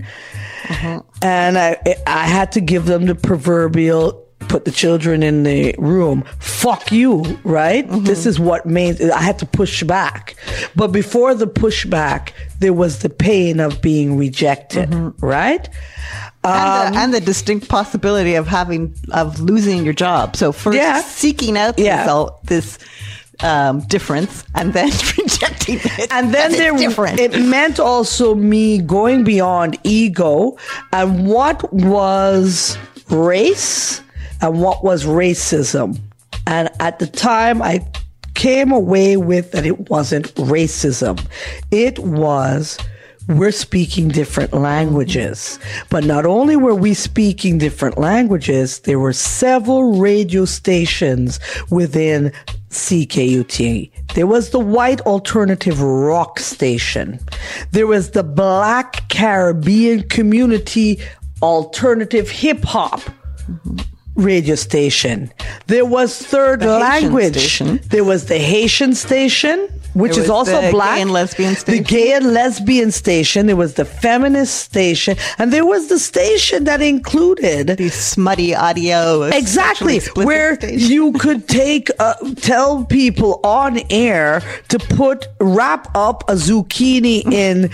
And I had to give them the proverbial, put the children in the room, fuck you, right? This is what made, I had to push back. But before the pushback, there was the pain of being rejected, right? And the distinct possibility of losing your job. So first seeking out this difference, and then rejecting it. And then it meant also me going beyond ego and what was race and what was racism. And at the time, I came away with that it wasn't racism. It was, we're speaking different languages. But not only were we speaking different languages, there were several radio stations within CKUT. There was the white alternative rock station. There was the Black Caribbean community alternative hip hop radio station. There was third language. There was the Haitian station, which is also black. Gay and lesbian station. The gay and lesbian station. There was the feminist station. And there was the station that included the smutty audio. Exactly. Where you could tell people on air to wrap up a zucchini in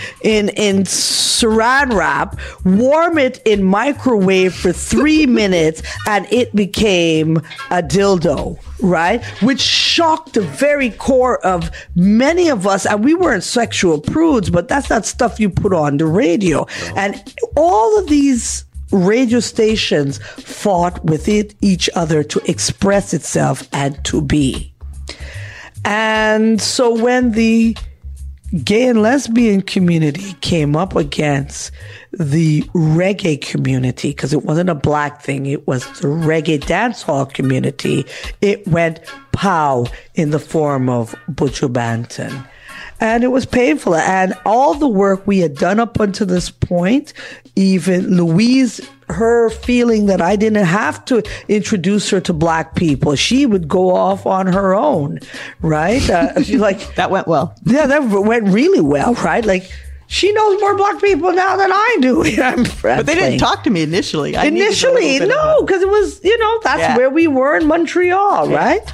saran wrap, warm it in microwave for 3 minutes, and it became a dildo, right? Which shocked the very core of many of us. And we weren't sexual prudes, but that's not stuff you put on the radio. And all of these radio stations fought within each other to express itself and to be. And so when the gay and lesbian community came up against the reggae community, because it wasn't a black thing, it was the reggae dancehall community, it went pow in the form of Buju Banton. And it was painful. And all the work we had done up until this point, even Louise, her feeling that I didn't have to introduce her to black people, she would go off on her own, right? She's like, that went well. Yeah, that went really well, right? Like, she knows more black people now than I do. But they didn't talk to me initially. No, because it was, that's where we were in Montreal, right?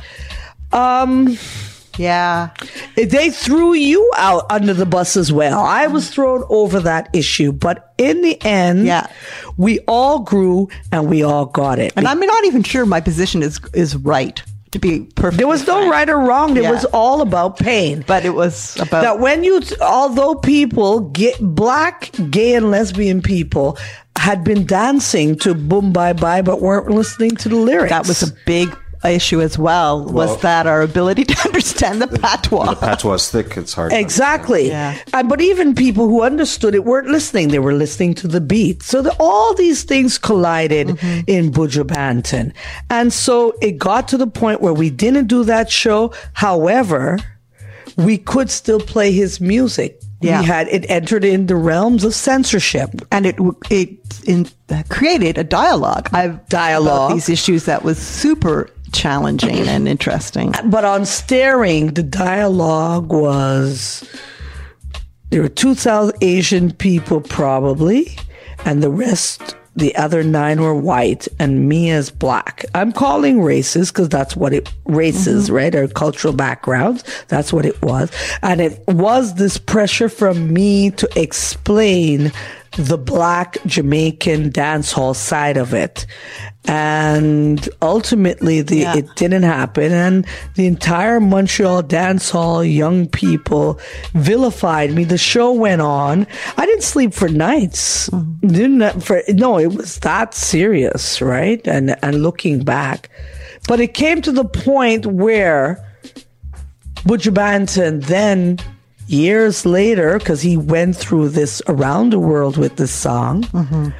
Yeah. They threw you out under the bus as well. I was thrown over that issue. But in the end, we all grew and we all got it. And I'm not even sure my position is right, to be perfect. There was no right or wrong. It was all about pain. But it was about... that when although people, black, gay, and lesbian people had been dancing to Boom Bye Bye but weren't listening to the lyrics. That was a big issue as well, was that our ability to understand the patois. The patois is thick. It's hard. Exactly. Yeah. But even people who understood it weren't listening. They were listening to the beat. So all these things collided in Buju Banton. And so it got to the point where we didn't do that show. However, we could still play his music. Yeah. It entered in the realms of censorship. And it created a dialogue about these issues that was super challenging and interesting. But on Staring, the dialogue was, there were 2,000 Asian people probably, and the other 9 were white, and me as black. I'm calling racist because that's what races, right? Or cultural backgrounds. That's what it was. And it was this pressure from me to explain the black Jamaican dance hall side of it. And ultimately it didn't happen. And the entire Montreal dance hall, young people vilified me. The show went on. I didn't sleep for nights. It was that serious, right? And looking back, but it came to the point where Buju Banton then, years later, because he went through this around the world with this song,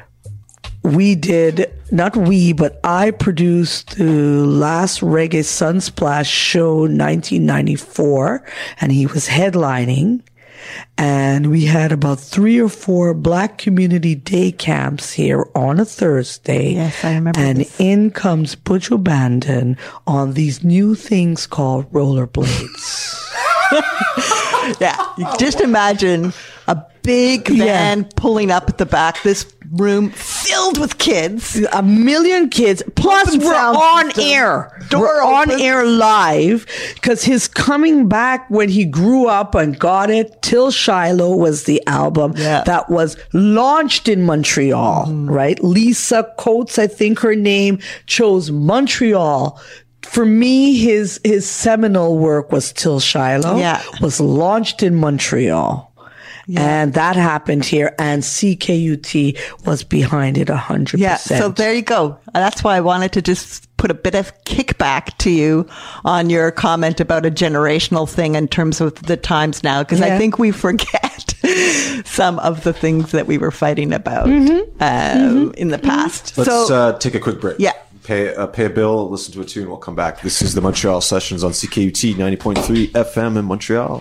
I produced the last Reggae Sunsplash show 1994, and he was headlining. And we had about 3 or 4 Black community day camps here on a Thursday. Yes, I remember. And in comes Buju Banton on these new things called rollerblades. Yeah, you just imagine a big van pulling up at the back. This room filled with kids, 1 million kids. Plus, we're on air. We're on air live because his coming back when he grew up and got it. Till Shiloh was the album that was launched in Montreal, right? Lisa Coates, I think her name, chose Montreal. For me, his seminal work was Till Shiloh, was launched in Montreal. Yeah. And that happened here, and CKUT was behind it 100%. Yeah, so there you go. That's why I wanted to just put a bit of kickback to you on your comment about a generational thing in terms of the times now, because I think we forget some of the things that we were fighting about in the past. Let's take a quick break. Yeah. Pay a bill, listen to a tune, we'll come back. This is the Montreal Sessions on CKUT 90.3 FM in Montreal.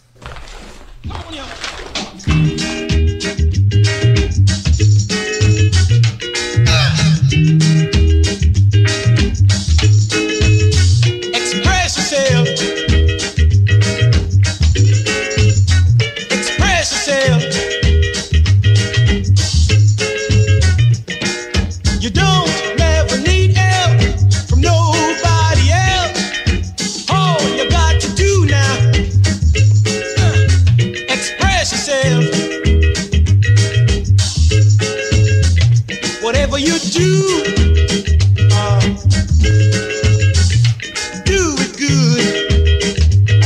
Express yourself. Express yourself. You don't never need help from nobody else. All you got to do now, express yourself. Whatever you do, do it good.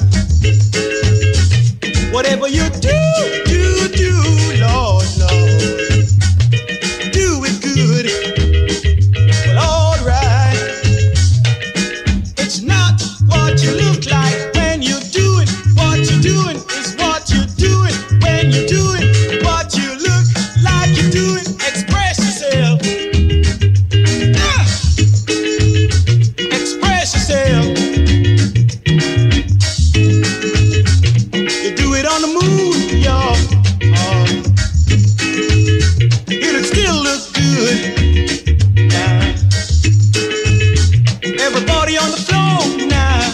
Whatever you do, Lord, do it good. Well, alright. It's not what you look like when you're doing what you're doing, is what you're doing when you're doing what you look like you're doing. Express yourself. Express yourself. You do it on the moon, y'all. It'll still look good. Everybody on the floor now.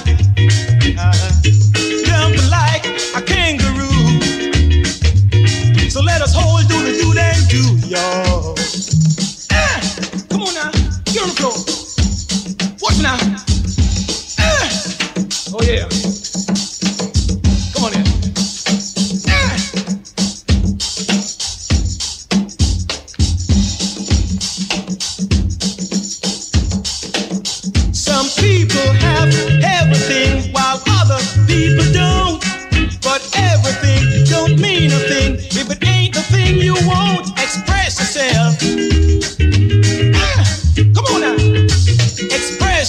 Jump like a kangaroo. So let us hold, do the do and do, y'all. Come on now, get on the floor. Watch now. Oh yeah. Come on in. Some people have everything while other people don't. But everything don't mean a thing if it ain't the thing you want. Express yourself. Come on now. Express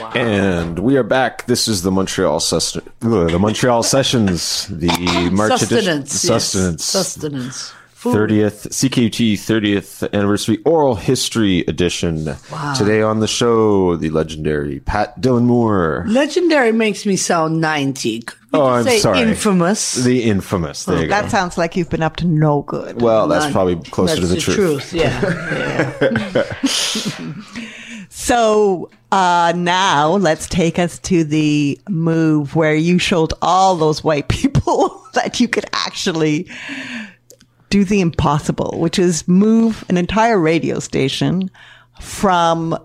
And we are back. This is the Montreal Sessions, the March edition. Sustenance. Food. 30th CKUT 30th anniversary oral history edition. Wow. Today on the show, the legendary Pat Dillon Moore. Legendary makes me sound 90. I'm sorry. Infamous. The infamous. There you That go. sounds like you've been up to no good. Well, that's probably closer to the That's truth. Yeah. So now let's take us to the move where you showed all those white people that you could actually do the impossible, which is move an entire radio station from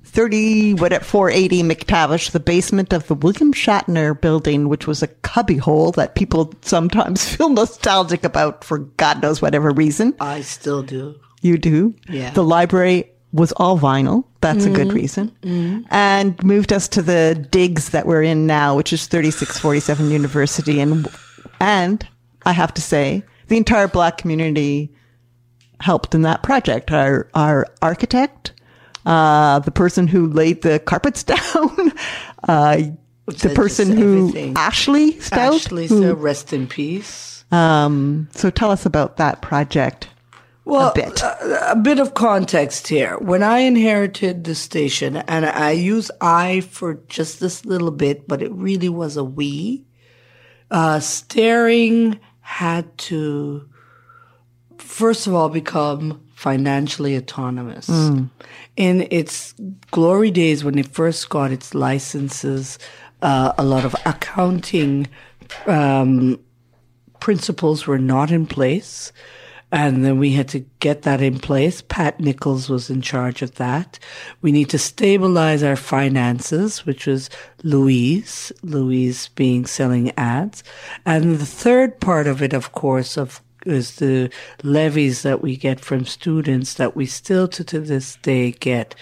480 McTavish, the basement of the William Shatner building, which was a cubbyhole that people sometimes feel nostalgic about for God knows whatever reason. I still do. You do? Yeah. The library was all vinyl. That's a good reason. And moved us to the digs that we're in now, which is 3647 University. And I have to say, the entire Black community helped in that project. Our architect, the person who laid the carpets down, the person who, everything. Ashley Stout. Ashley, so rest in peace. So tell us about that project. Well, a a bit of context here. When I inherited the station, and I use I for just this little bit, but it really was a we, Staring had to, first of all, become financially autonomous. In its glory days, when it first got its licenses, a lot of accounting principles were not in place. And then we had to get that in place. Pat Nichols was in charge of that. We need to stabilize our finances, which was Louise being selling ads. And the third part of it, of course, is the levies that we get from students that we still to this day get,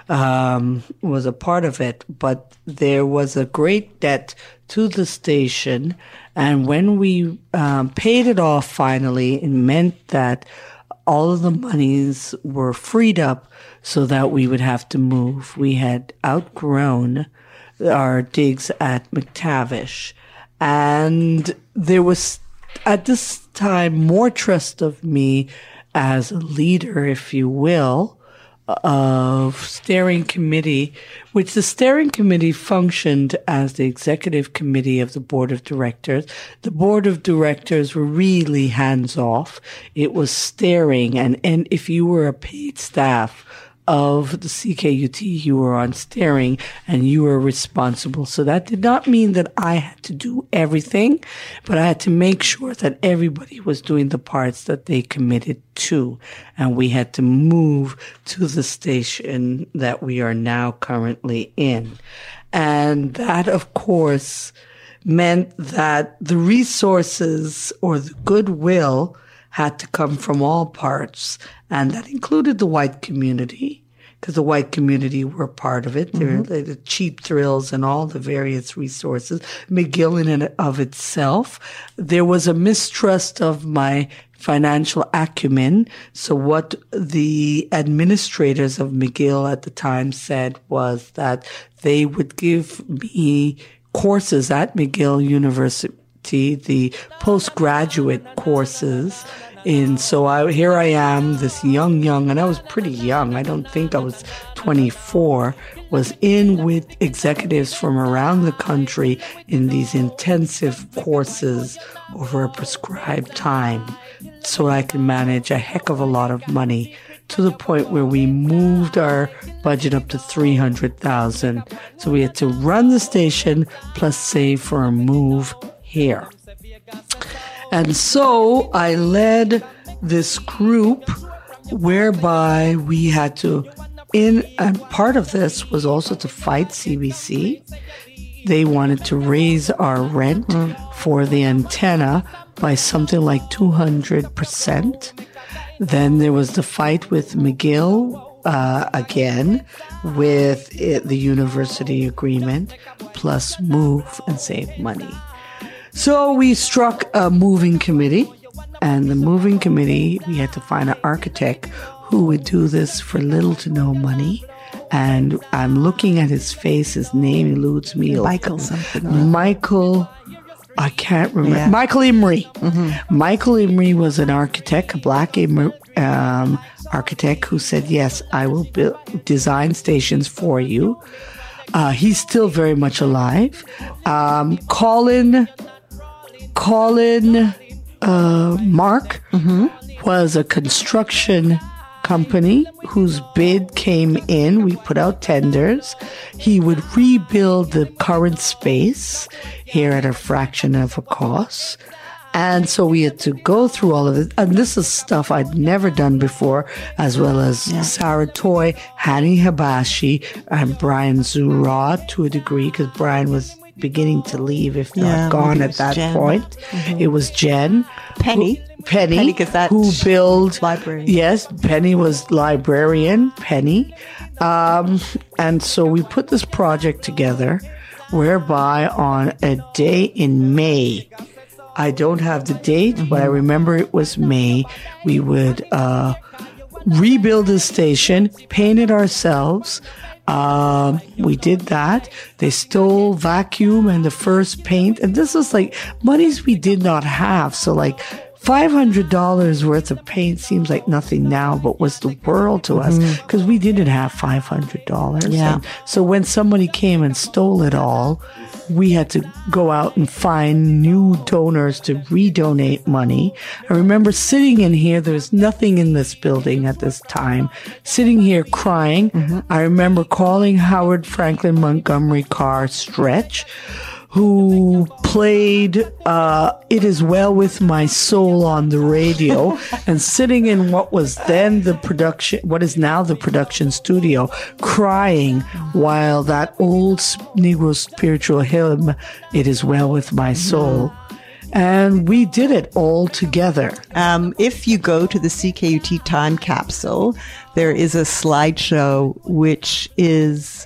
was a part of it. But there was a great debt to the station. And when we paid it off finally, it meant that all of the monies were freed up so that we would have to move. We had outgrown our digs at McTavish. And there was, at this time, more trust of me as a leader, if you will, of steering committee, which the steering committee functioned as the executive committee of the board of directors. The board of directors were really hands off. It was steering, and if you were a paid staff of the CKUT, you were on steering and you were responsible. So that did not mean that I had to do everything, but I had to make sure that everybody was doing the parts that they committed to. And we had to move to the station that we are now currently in. And that, of course, meant that the resources or the goodwill had to come from all parts, and that included the white community, because the white community were part of it. The Cheap Thrills and all the various resources. McGill in and of itself. There was a mistrust of my financial acumen. So what the administrators of McGill at the time said was that they would give me courses at McGill University, the postgraduate courses. And so here I am, this young, and I was pretty young. I don't think I was 24, was in with executives from around the country in these intensive courses over a prescribed time so I could manage a heck of a lot of money, to the point where we moved our budget up to $300,000. So we had to run the station plus save for a move here. And so I led this group whereby we had to, and part of this was also to fight CBC. They wanted to raise our rent for the antenna by something like 200%. Then there was the fight with McGill, again, with the university agreement, plus move and save money. So we struck a moving committee, and the moving committee, we had to find an architect who would do this for little to no money. and I'm looking at his face. His name eludes me. Michael something. Michael, I can't remember. Yeah. Michael Imrie. Michael Imrie was an architect, a black architect who said, yes, I will design stations for you. He's still very much alive. Colin Mark was a construction company whose bid came in. We put out tenders. He would rebuild the current space here at a fraction of a cost. And so we had to go through all of it. And this is stuff I'd never done before, as well as Sarah Toy, Hani Habashi, and Brian Zura to a degree, because Brian was beginning to leave, if not gone at that point. It was Jen. Penny, who built library. Yes, Penny was librarian. Penny, and so we put this project together, whereby on a day in May, I don't have the date, but I remember it was May, we would rebuild the station, paint it ourselves. We did that. They stole vacuum and the first paint. And this was like monies we did not have. So like $500 worth of paint seems like nothing now, but was the world to us because we didn't have $500. Yeah. And so when somebody came and stole it all, we had to go out and find new donors to redonate money. I remember sitting in here, there was nothing in this building at this time, sitting here crying. I remember calling Howard Franklin Montgomery Carr Stretch, who played It Is Well With My Soul on the radio, and sitting in what was then what is now the production studio, crying while that old Negro spiritual hymn, It Is Well With My Soul. And we did it all together. If you go to the CKUT time capsule, there is a slideshow which is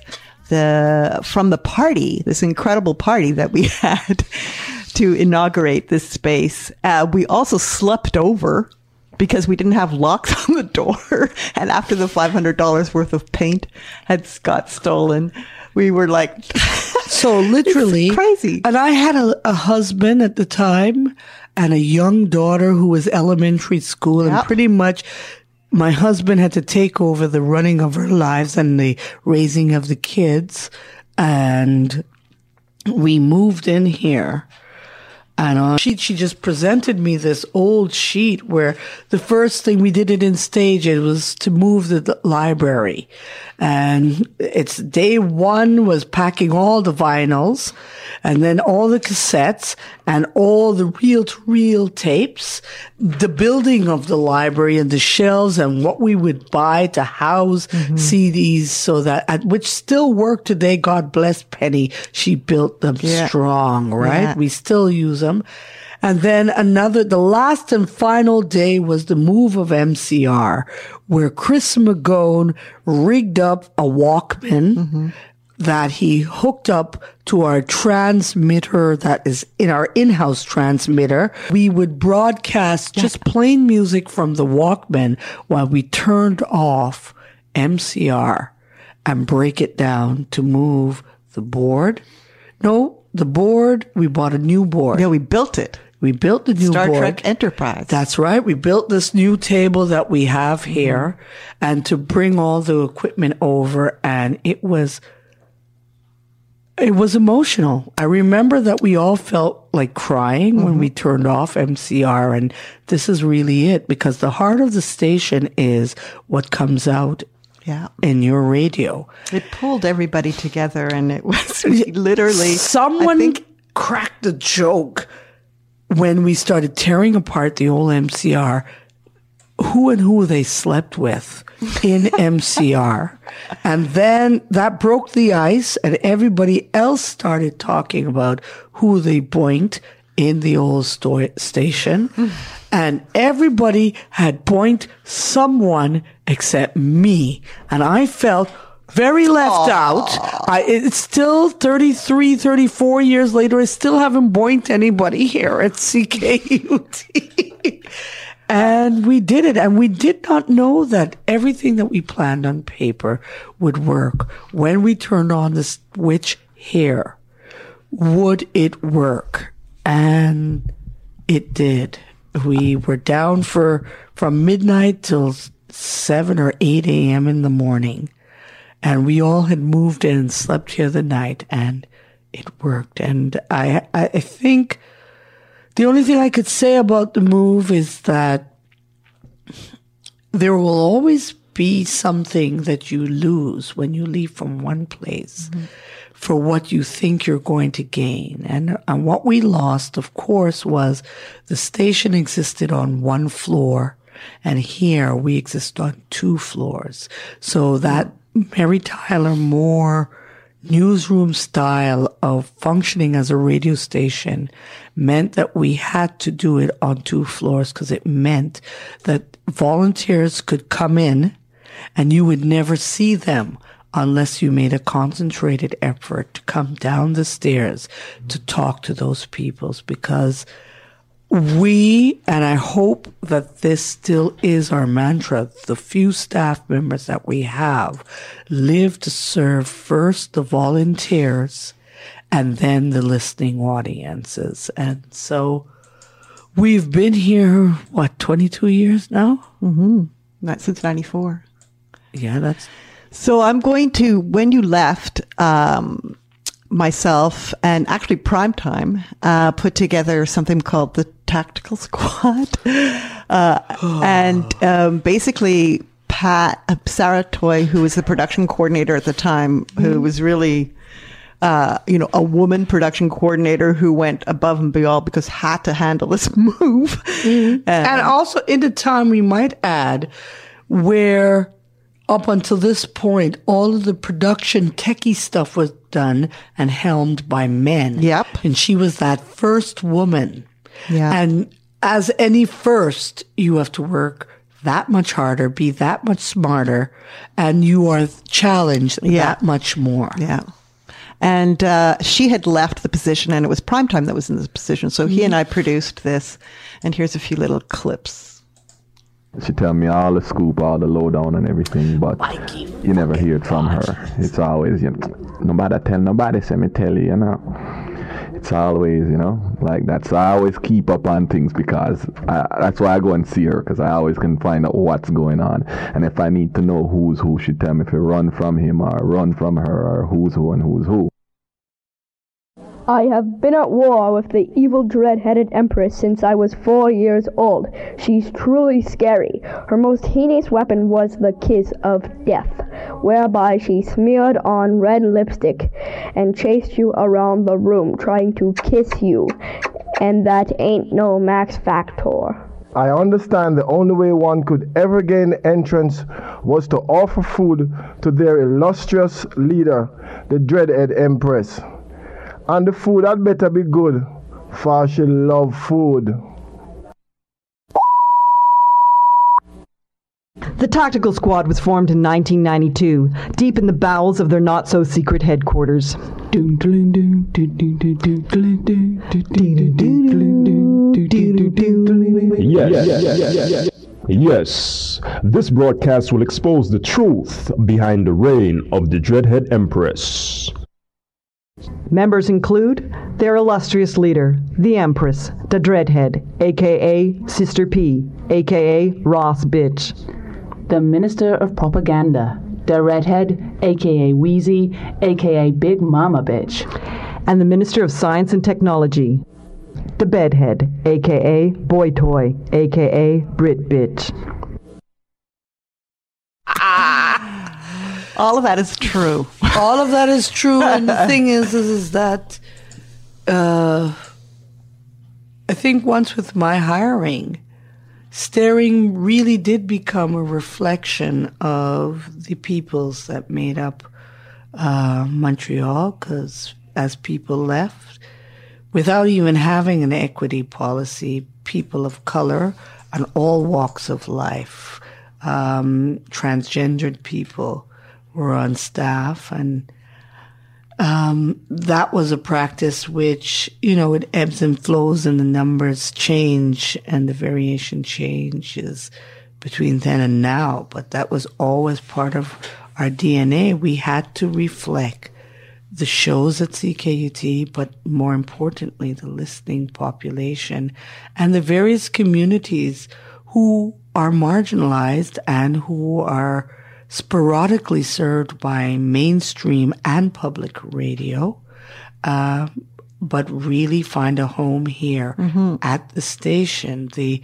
from the party, this incredible party that we had to inaugurate this space. We also slept over because we didn't have locks on the door. And after the $500 worth of paint got stolen, we were like, so literally it's crazy. And I had a husband at the time and a young daughter who was elementary school, and pretty much my husband had to take over the running of our lives and the raising of the kids. And we moved in here. And she just presented me this old sheet where the first thing we did it in stages was to move the library. And it's day one was packing all the vinyls and then all the cassettes and all the reel-to-reel tapes, the building of the library and the shelves and what we would buy to house CDs, so that, which still work today. God bless Penny. She built them strong, right? Yeah. We still use them. And then the last and final day was the move of MCR, where Chris Magone rigged up a Walkman that he hooked up to our transmitter that is in our in-house transmitter. We would broadcast just plain music from the Walkman while we turned off MCR and break it down to move the board. No, the board, we bought a new board. Yeah, we built it. We built the new Star board. Trek Enterprise. That's right. We built this new table that we have here, and to bring all the equipment over, and it was emotional. I remember that we all felt like crying when we turned off MCR, and this is really it, because the heart of the station is what comes out in your radio. It pulled everybody together, and it was literally... Someone cracked a joke when we started tearing apart the old MCR, who they slept with in MCR. And then that broke the ice, and everybody else started talking about who they boinked in the old station. And everybody had boinked someone except me. And I felt very left out. It's still 33, 34 years later. I still haven't boinked anybody here at CKUT. And we did it. And we did not know that everything that we planned on paper would work. When we turned on the switch here, would it work? And it did. We were down from midnight till 7 or 8 a.m. in the morning. And we all had moved in and slept here the night, and it worked. And I think the only thing I could say about the move is that there will always be something that you lose when you leave from one place for what you think you're going to gain. And what we lost, of course, was the station existed on one floor, and here we exist on 2 floors. So that Mary Tyler Moore newsroom style of functioning as a radio station meant that we had to do it on 2 floors, because it meant that volunteers could come in and you would never see them unless you made a concentrated effort to come down the stairs to talk to those people, because we, and I hope that this still is our mantra, the few staff members that we have live to serve first the volunteers and then the listening audiences. And so we've been here, 22 years now? Mm-hmm. That's since 94. Yeah, that's... So I'm going to, when you left, myself and actually Primetime put together something called the Tactical Squad. And basically Sarah Toy, who was the production coordinator at the time, who was really, a woman production coordinator who went above and beyond because had to handle this move. And also in the time, we might add, where up until this point, all of the production techie stuff was done and helmed by men. Yep. And she was that first woman. Yeah. And as any first, you have to work that much harder, be that much smarter, and you are challenged that much more. Yeah. And she had left the position, and it was Primetime that was in this position. So he and I produced this, and here's a few little clips. She tell me all the scoop, all the lowdown and everything, but you never hear it from her. It's always, nobody tell nobody, say me tell you, It's always, like that's, I always keep up on things because that's why I go and see her, because I always can find out what's going on. And if I need to know who's who, she tell me if you run from him or run from her or who's who and who's who. I have been at war with the evil dread-headed Empress since I was 4 years old. She's truly scary. Her most heinous weapon was the kiss of death, whereby she smeared on red lipstick and chased you around the room trying to kiss you. And that ain't no Max Factor. I understand the only way one could ever gain entrance was to offer food to their illustrious leader, the dreadhead Empress. And the food had better be good, for she love food. The Tactical Squad was formed in 1992, deep in the bowels of their not-so-secret headquarters. Yes, this broadcast will expose the truth behind the reign of the Dreadhead Empress. Members include their illustrious leader, the Empress, the Dreadhead, a.k.a. Sister P, a.k.a. Ross Bitch. The Minister of Propaganda, the Redhead, a.k.a. Wheezy, a.k.a. Big Mama Bitch. And the Minister of Science and Technology, the Bedhead, a.k.a. Boy Toy, a.k.a. Brit Bitch. All of that is true. All of that is true. And the thing is that I think once with my hiring, Staring really did become a reflection of the peoples that made up Montreal, because as people left, without even having an equity policy, people of color on all walks of life, transgendered people, were on staff, and that was a practice which, it ebbs and flows and the numbers change and the variation changes between then and now. But that was always part of our DNA. We had to reflect the shows at CKUT, but more importantly, the listening population and the various communities who are marginalized and who are sporadically served by mainstream and public radio, but really find a home here at the station. The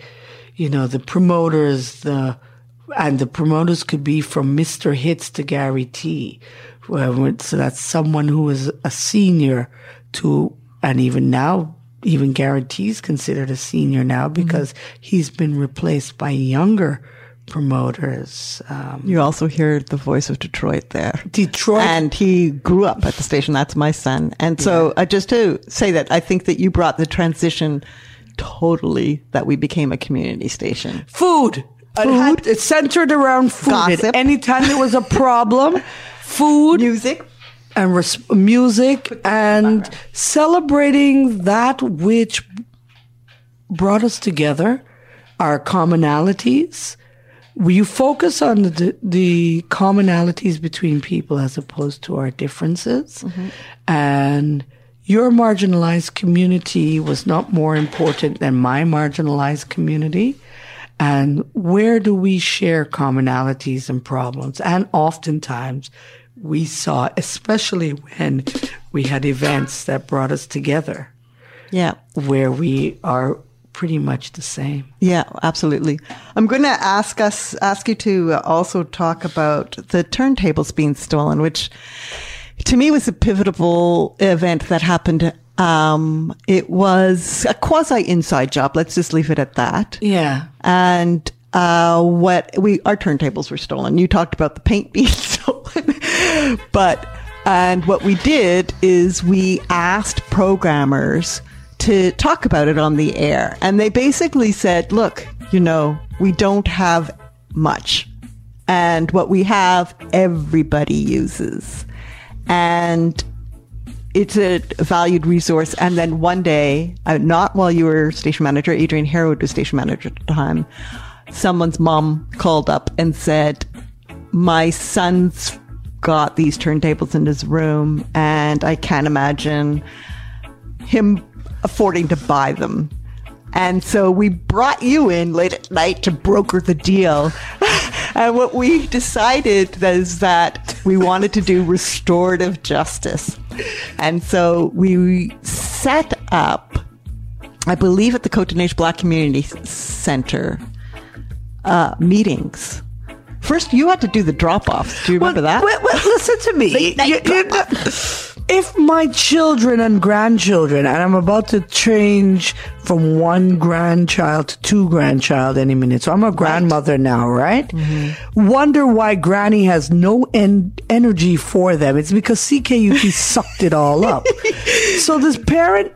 promoters, and the promoters could be from Mr. Hits to Gary T. So that's someone who is a senior to, and even now, even Gary T is considered a senior now because he's been replaced by younger promoters. You also hear the voice of Detroit there. Detroit. And he grew up at the station. That's my son. And so just to say that, I think that you brought the transition totally, that we became a community station. Food. It's centered around food. Gossip. Anytime there was a problem, food. Music. And music and celebrating that which brought us together, our commonalities. You focus on the commonalities between people as opposed to our differences. And your marginalized community was not more important than my marginalized community. And where do we share commonalities and problems? And oftentimes we saw, especially when we had events that brought us together. Yeah. Where we are pretty much the same. Yeah, absolutely. I'm going to ask you to also talk about the turntables being stolen, which to me was a pivotal event that happened. It was a quasi inside job. Let's just leave it at that. Yeah. And our turntables were stolen. You talked about the paint being stolen, and what we did is we asked programmers to talk about it on the air. And they basically said, look, we don't have much. And what we have, everybody uses. And it's a valued resource. And then one day, not while you were station manager, Adrian Harewood was station manager at the time, someone's mom called up and said, my son's got these turntables in his room and I can't imagine him affording to buy them. And so we brought you in late at night to broker the deal. And what we decided was that we wanted to do restorative justice. And so we set up, I believe at the Cotonou Black Community Center, meetings. First, you had to do the drop-offs. Do you remember that? Well, listen to me. If my children and grandchildren, and I'm about to change from one grandchild to two grandchild any minute, so I'm a grandmother now, right? Wonder why Granny has no energy for them. It's because CKUT sucked it all up. So this parent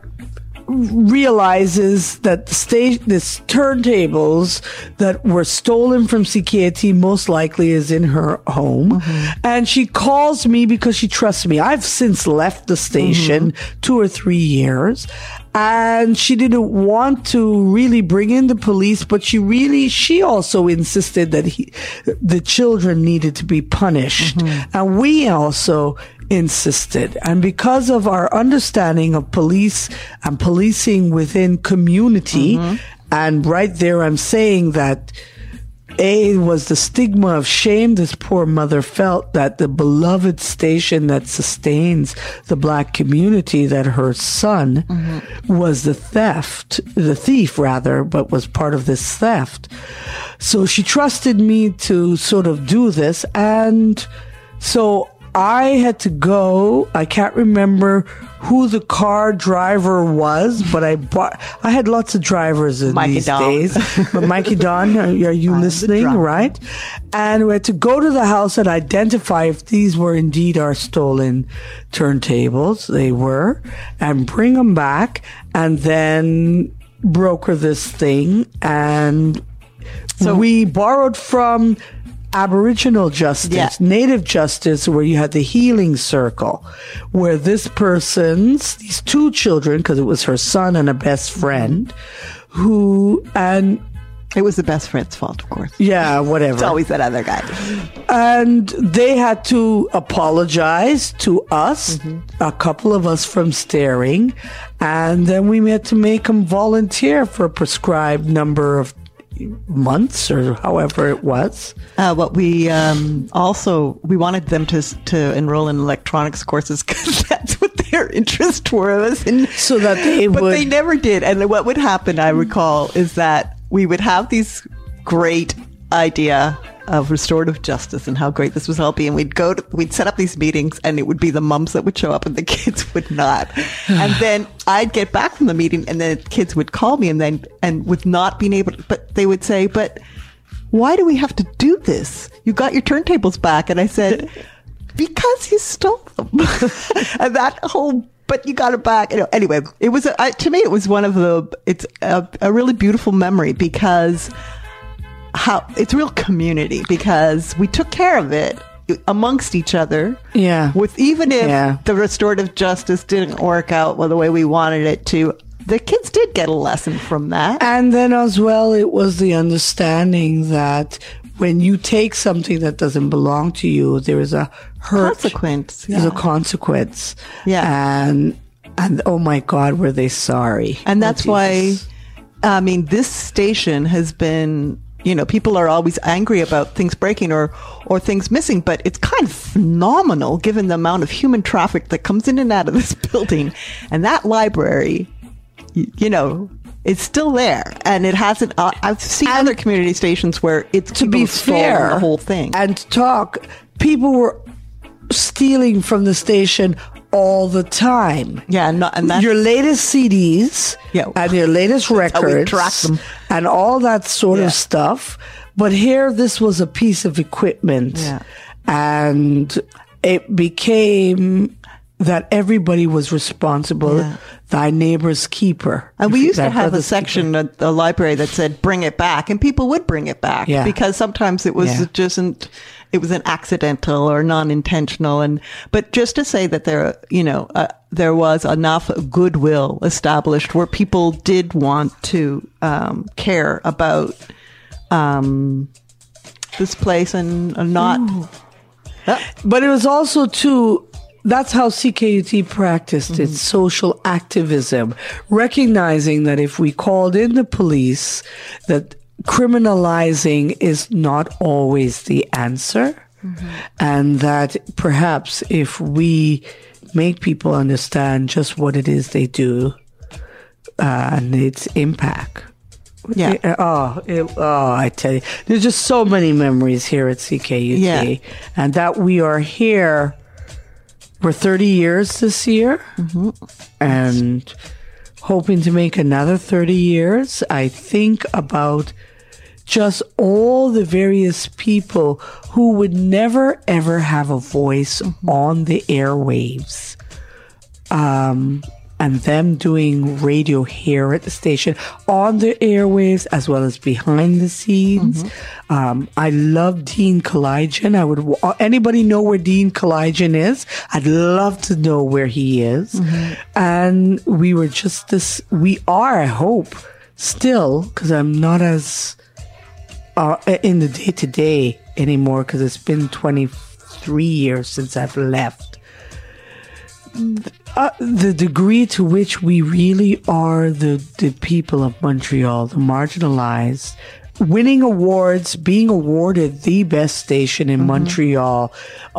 realizes that this turntables that were stolen from CKUT most likely is in her home. And she calls me because she trusts me. I've since left the station 2 or 3 years. And she didn't want to really bring in the police, but she also insisted that the children needed to be punished. And we also insisted. And because of our understanding of police and policing within community, and right there I'm saying that it was the stigma of shame this poor mother felt, that the beloved station that sustains the Black community, that her son was the thief, but was part of this theft. So she trusted me to sort of do this. And so I had to go. I can't remember who the car driver was, but I had lots of drivers in these days. But Mikey Don, are you listening? Right? And we had to go to the house and identify if these were indeed our stolen turntables. They were, and bring them back, and then broker this thing. And so we borrowed from Aboriginal justice, Native justice, where you had the healing circle, where these two children, because it was her son and a best friend, and it was the best friend's fault, of course. Yeah, whatever. It's always that other guy. And they had to apologize to us, a couple of us from Staring, and then we had to make them volunteer for a prescribed number of months or however it was. What we we wanted them to enroll in electronics courses because that's what their interest was, so that but they never did. And what would happen, I recall, is that we would have these great idea of restorative justice and how great this was all be, and we'd set up these meetings, and it would be the mums that would show up and the kids would not. And then I'd get back from the meeting, and then the kids would call me, and with not being able to, but they would say, "But why do we have to do this? You got your turntables back." And I said, "Because you stole them." And that whole, but you got it back. Anyway, it was to me, it was it's a really beautiful memory, because it's real community, because we took care of it amongst each other. Yeah. Even if the restorative justice didn't work out the way we wanted it to, the kids did get a lesson from that. And then as well, it was the understanding that when you take something that doesn't belong to you, there is a consequence. There's a consequence. Yeah. And oh my God, were they sorry. And that's why, this station has been, people are always angry about things breaking or things missing, but it's kind of phenomenal given the amount of human traffic that comes in and out of this building. And that library, it's still there, and it hasn't. I've seen other community stations where it's, to be fair, the whole thing. And to talk, people were stealing from the station all the time. Yeah, and that's your latest CDs, and your latest records, track them, and all that sort of stuff. But here, this was a piece of equipment, and it became that everybody was responsible. Thy neighbor's keeper. And we used to have a section at the library that said, "Bring it back," and people would bring it back because sometimes it was it was an accidental or non-intentional. But just to say that there was enough goodwill established where people did want to care about this place and not. But it was also too. That's how CKUT practiced its social activism, recognizing that if we called in the police, that criminalizing is not always the answer, and that perhaps if we make people understand just what it is they do and its impact. I tell you, there's just so many memories here at CKUT, and that we are here. We're 30 years this year, and hoping to make another 30 years. I think about just all the various people who would never, ever have a voice on the airwaves. And them doing radio here at the station on the airwaves as well as behind the scenes. I love Dean Kalajian. Anybody know where Dean Kalajian is? I'd love to know where he is. And we are, I hope, still, because I'm not as in the day-to-day anymore, because it's been 23 years since I've left. The degree to which we really are the people of Montreal, the marginalized, winning awards, being awarded the best station in Montreal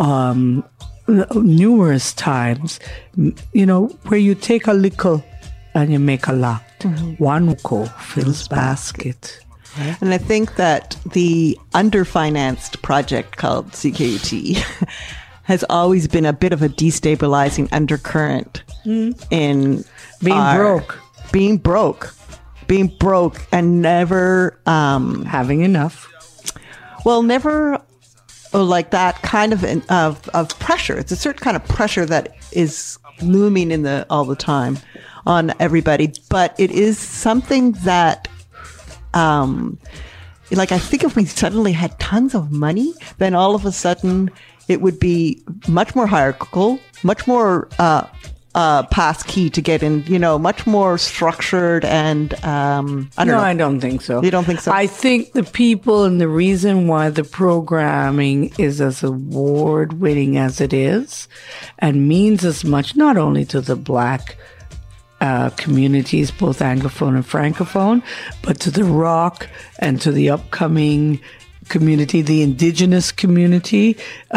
numerous times, where you take a little and you make a lot. One co fills basket. And I think that the underfinanced project called CKUT has always been a bit of a destabilizing undercurrent in being broke and never having enough. Well, never like that kind of pressure. It's a certain kind of pressure that is looming all the time on everybody, but it is something that like, I think if we suddenly had tons of money, then all of a sudden it would be much more hierarchical, much more pass key to get in, much more structured and I don't know. I don't think so. You don't think so? I think the people and the reason why the programming is as award-winning as it is and means as much not only to the Black communities, both Anglophone and Francophone, but to the rock and to the upcoming community, the Indigenous community,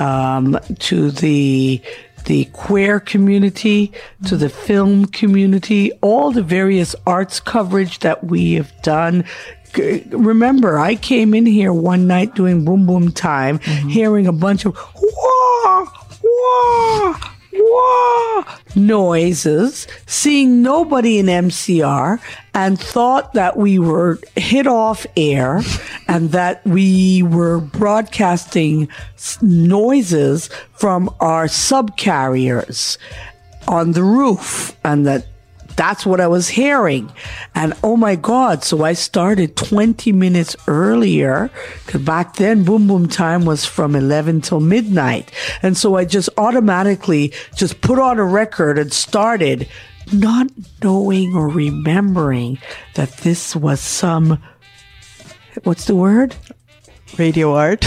to the queer community, to the film community, all the various arts coverage that we have done. Remember, I came in here one night doing Boom Boom Time, hearing a bunch of wah, wah, wah noises, seeing nobody in MCR, and thought that we were hit off air and that we were broadcasting noises from our subcarriers on the roof, and that's what I was hearing. And oh my God, so I started 20 minutes earlier, because back then Boom Boom Time was from 11 till midnight. And so I just automatically just put on a record and started, not knowing or remembering that this was some, what's the word? Radio art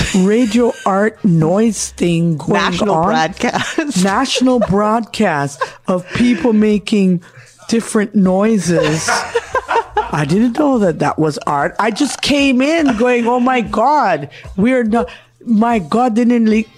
noise thing going on. National broadcast of people making different noises. I didn't know that was art. I just came in going, oh my God, we're not. My God, they nailed me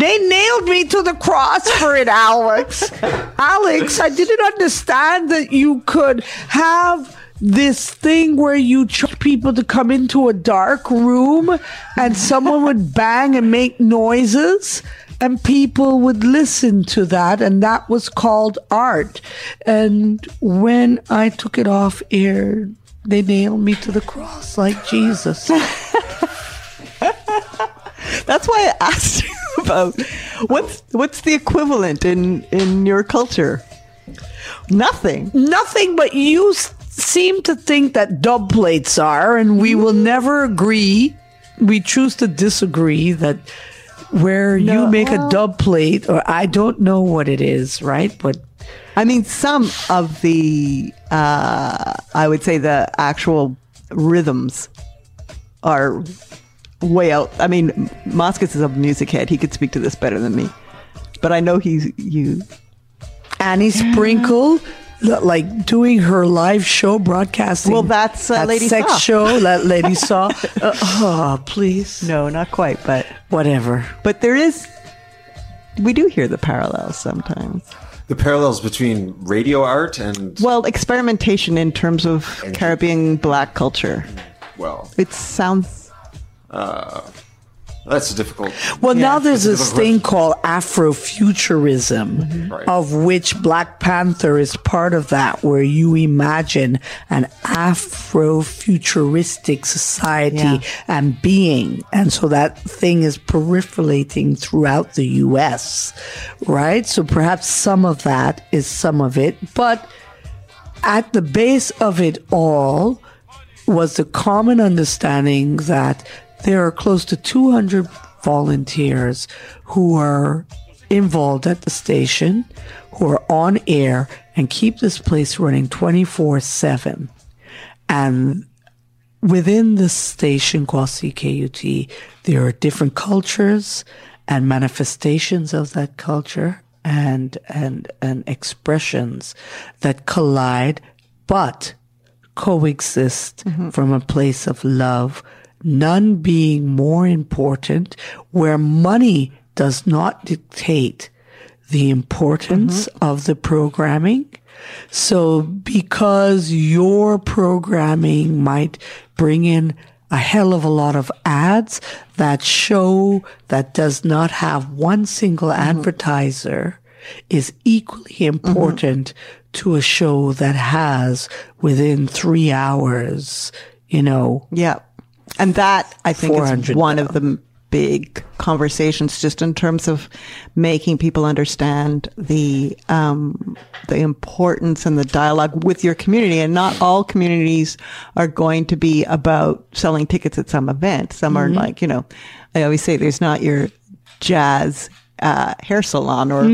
to the cross for it, Alex. Alex, I didn't understand that you could have this thing where you charge people to come into a dark room and someone would bang and make noises and people would listen to that, and that was called art. And when I took it off air, they nailed me to the cross like Jesus. That's why I asked you about what's the equivalent in your culture? Nothing, but you seem to think that dub plates are, and we will never agree. We choose to disagree that where you make a dub plate, or I don't know what it is, right? But I mean, some of the, I would say the actual rhythms are way out. I mean, Moskowitz is a music head. He could speak to this better than me. But I know Annie Sprinkle, like doing her live show broadcasting. Well, that's that Lady sex Saw. show that Lady Saw. Oh, please. No, not quite, but whatever. But we do hear the parallels sometimes. The parallels between radio art and... Well, experimentation in terms of Caribbean Black culture. Well... It sounds... That's difficult. Well, now there's this thing called Afrofuturism, right, of which Black Panther is part of that, where you imagine an Afrofuturistic society and being. And so that thing is proliferating throughout the U.S., right? So perhaps some of that is some of it. But at the base of it all was the common understanding that there are close to 200 volunteers who are involved at the station, who are on air and keep this place running 24/7. And within the station called CKUT, there are different cultures and manifestations of that culture and expressions that collide, but coexist from a place of love, none being more important, where money does not dictate the importance of the programming. So because your programming might bring in a hell of a lot of ads, that show that does not have one single advertiser is equally important to a show that has within 3 hours, Yeah. And that, I think, is one of the big conversations just in terms of making people understand the importance and the dialogue with your community. And not all communities are going to be about selling tickets at some event. Some are like, I always say there's not your jazz hair salon or,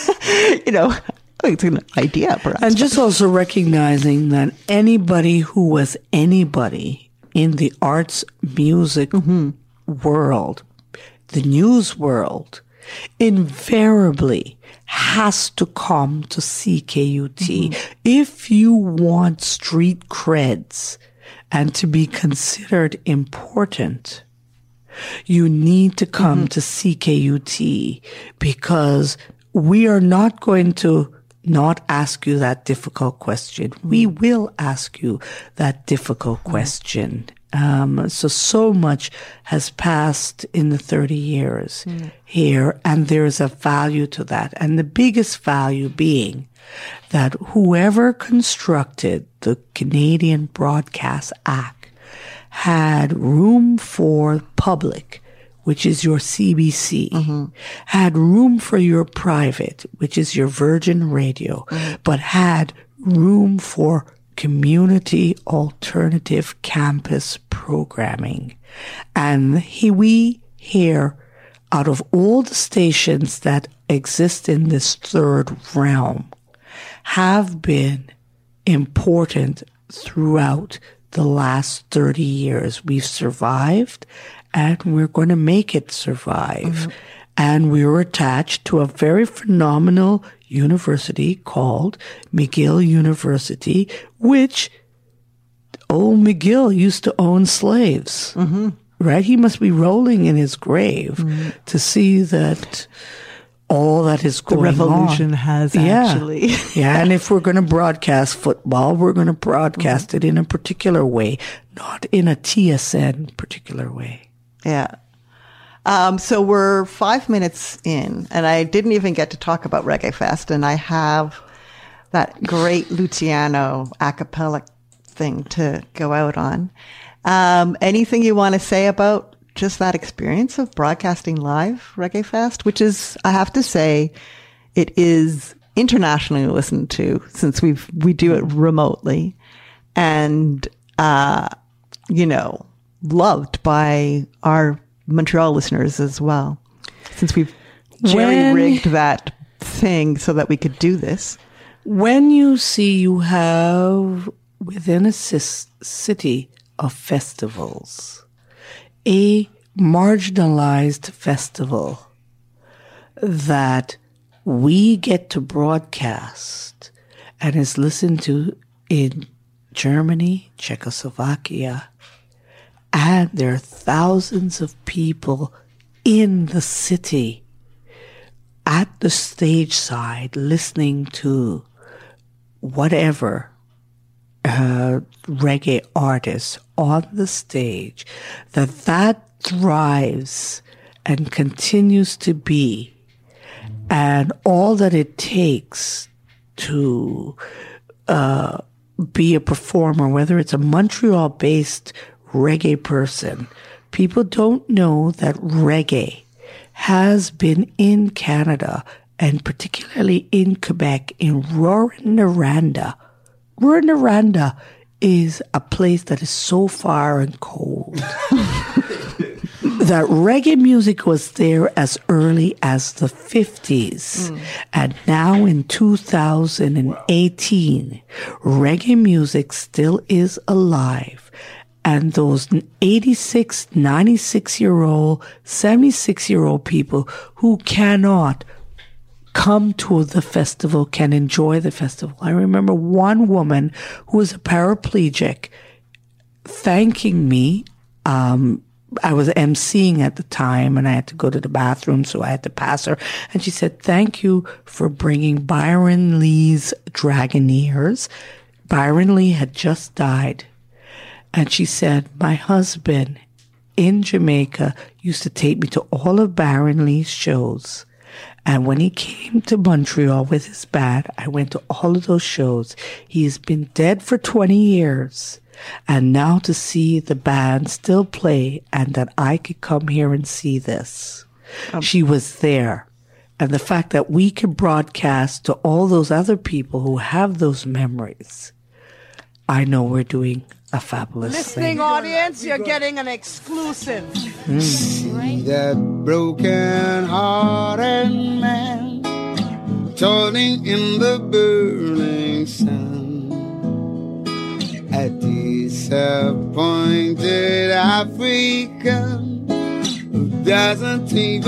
it's an idea perhaps. And just also recognizing that anybody who was anybody in the arts, music world, the news world, invariably has to come to CKUT. If you want street creds and to be considered important, you need to come to CKUT, because we are not going to not ask you that difficult question. We will ask you that difficult question. So much has passed in the 30 years here, and there's a value to that. And the biggest value being that whoever constructed the Canadian Broadcast Act had room for public, which is your CBC, had room for your private, which is your Virgin Radio, but had room for community alternative campus programming. And we here, out of all the stations that exist in this third realm, have been important throughout the last 30 years. We've survived, and we're going to make it survive. And we were attached to a very phenomenal university called McGill University, which old McGill used to own slaves, right? He must be rolling in his grave to see that all that is going on. The revolution has actually. And if we're going to broadcast football, we're going to broadcast it in a particular way, not in a TSN particular way. Yeah. So we're 5 minutes in, and I didn't even get to talk about Reggae Fest, and I have that great Luciano a cappella thing to go out on. Anything you want to say about just that experience of broadcasting live Reggae Fest, which is, I have to say, it is internationally listened to since we do it remotely, and, loved by our Montreal listeners as well, since we've jerry-rigged that thing so that we could do this. When you see you have within a city of festivals, a marginalized festival that we get to broadcast and is listened to in Germany, Czechoslovakia, and there are thousands of people in the city at the stage side listening to whatever reggae artists on the stage, that thrives and continues to be, and all that it takes to be a performer, whether it's a Montreal-based reggae person. People don't know that reggae has been in Canada, and particularly in Quebec, in Rouyn-Noranda. Rouyn-Noranda is a place that is so far and cold that reggae music was there as early as the 50s. And now in 2018, reggae music still is alive. And those 86, 96-year-old, 76-year-old people who cannot come to the festival can enjoy the festival. I remember one woman who was a paraplegic thanking me. I was emceeing at the time, and I had to go to the bathroom, so I had to pass her. And she said, "Thank you for bringing Byron Lee's Dragoneers." Byron Lee had just died. And she said, "My husband in Jamaica used to take me to all of Byron Lee's shows. And when he came to Montreal with his band, I went to all of those shows. He has been dead for 20 years. And now to see the band still play and that I could come here and see this. She was there. And the fact that we can broadcast to all those other people who have those memories, I know we're doing a fabulous Listening thing. audience, you're getting an exclusive. See that broken-hearted man toiling in the burning sun. A disappointed African who doesn't even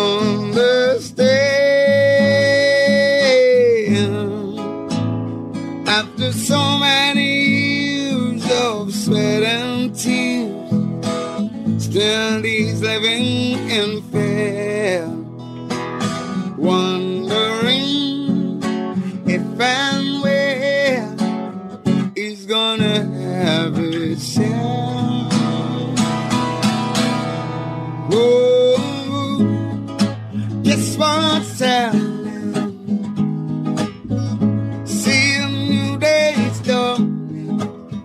understand. After so many years of sweat and tears, still he's living in fear, wondering if and where he's gonna have his share. Oh, guess what's happening? See a new day's dawning.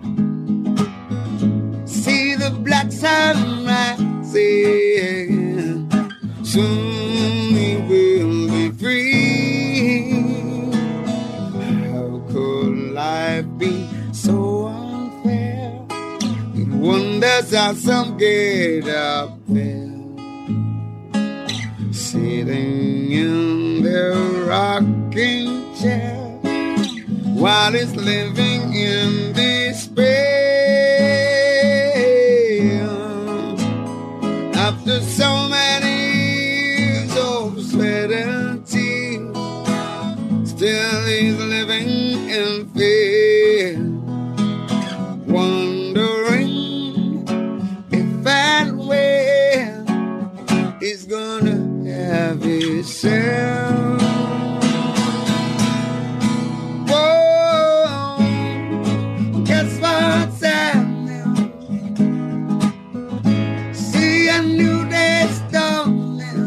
See the black sun rising. Soon we will be free. How could life be so unfair? It wonders how some get up there, sitting in their rocking chair while it's living in despair. After so many years of sweat and tears, still he's living in fear, wondering if and where he's gonna have himself. Whoa, guess what's happening? See a new day's dawning.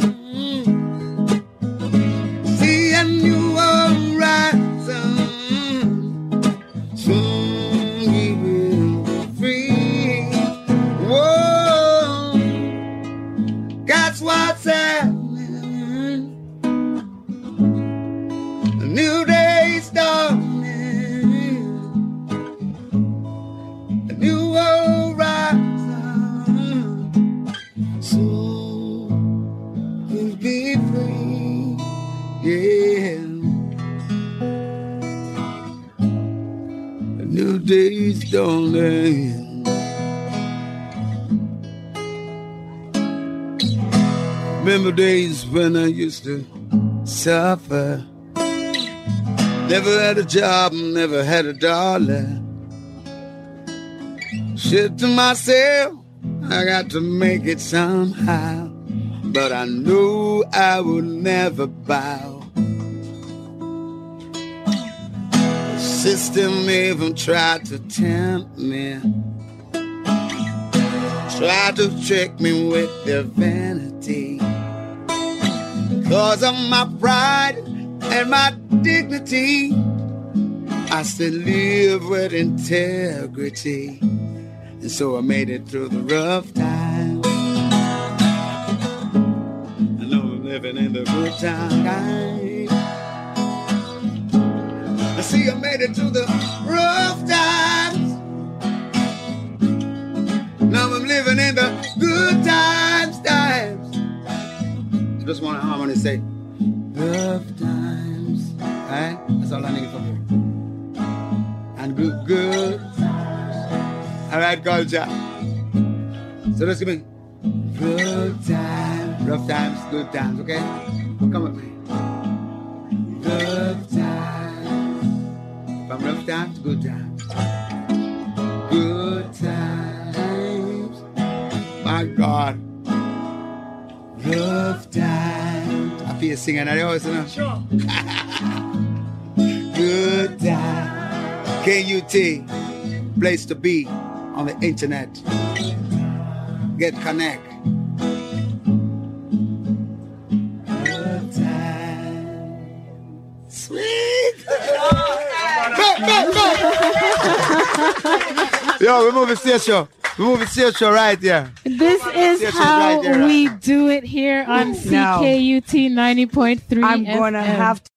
See a new horizon. Soon we will be free. Whoa, guess what's happening? A new day's dawning. A new horizon. Soon we'll be free. Yeah. A new day's dawning. Remember days when I used to suffer. Never had a job, never had a dollar. Said to myself, I got to make it somehow. But I knew I would never bow. The system even tried to tempt me, tried to trick me with their vanity. Because of my pride and my dignity, I still live with integrity. And so I made it through the rough times. I know I'm living in the good times. I see I made it through the rough times. Now I'm living in the good times. I just want to harmony say, rough times. Alright? That's all I need from you. And good times. Alright, culture. So let's give me rough times, good times, okay? Come with me. Rough times. From rough times to good times. Good times. My God. Rough times. I feel singing that always, you know? Sure. Good times. KUT, place to be on the internet. Get connect. Good times. Sweet. Yo, we move the stage show. We move the stage show right here. This is how we do it here on CKUT 90.3 I'm going to have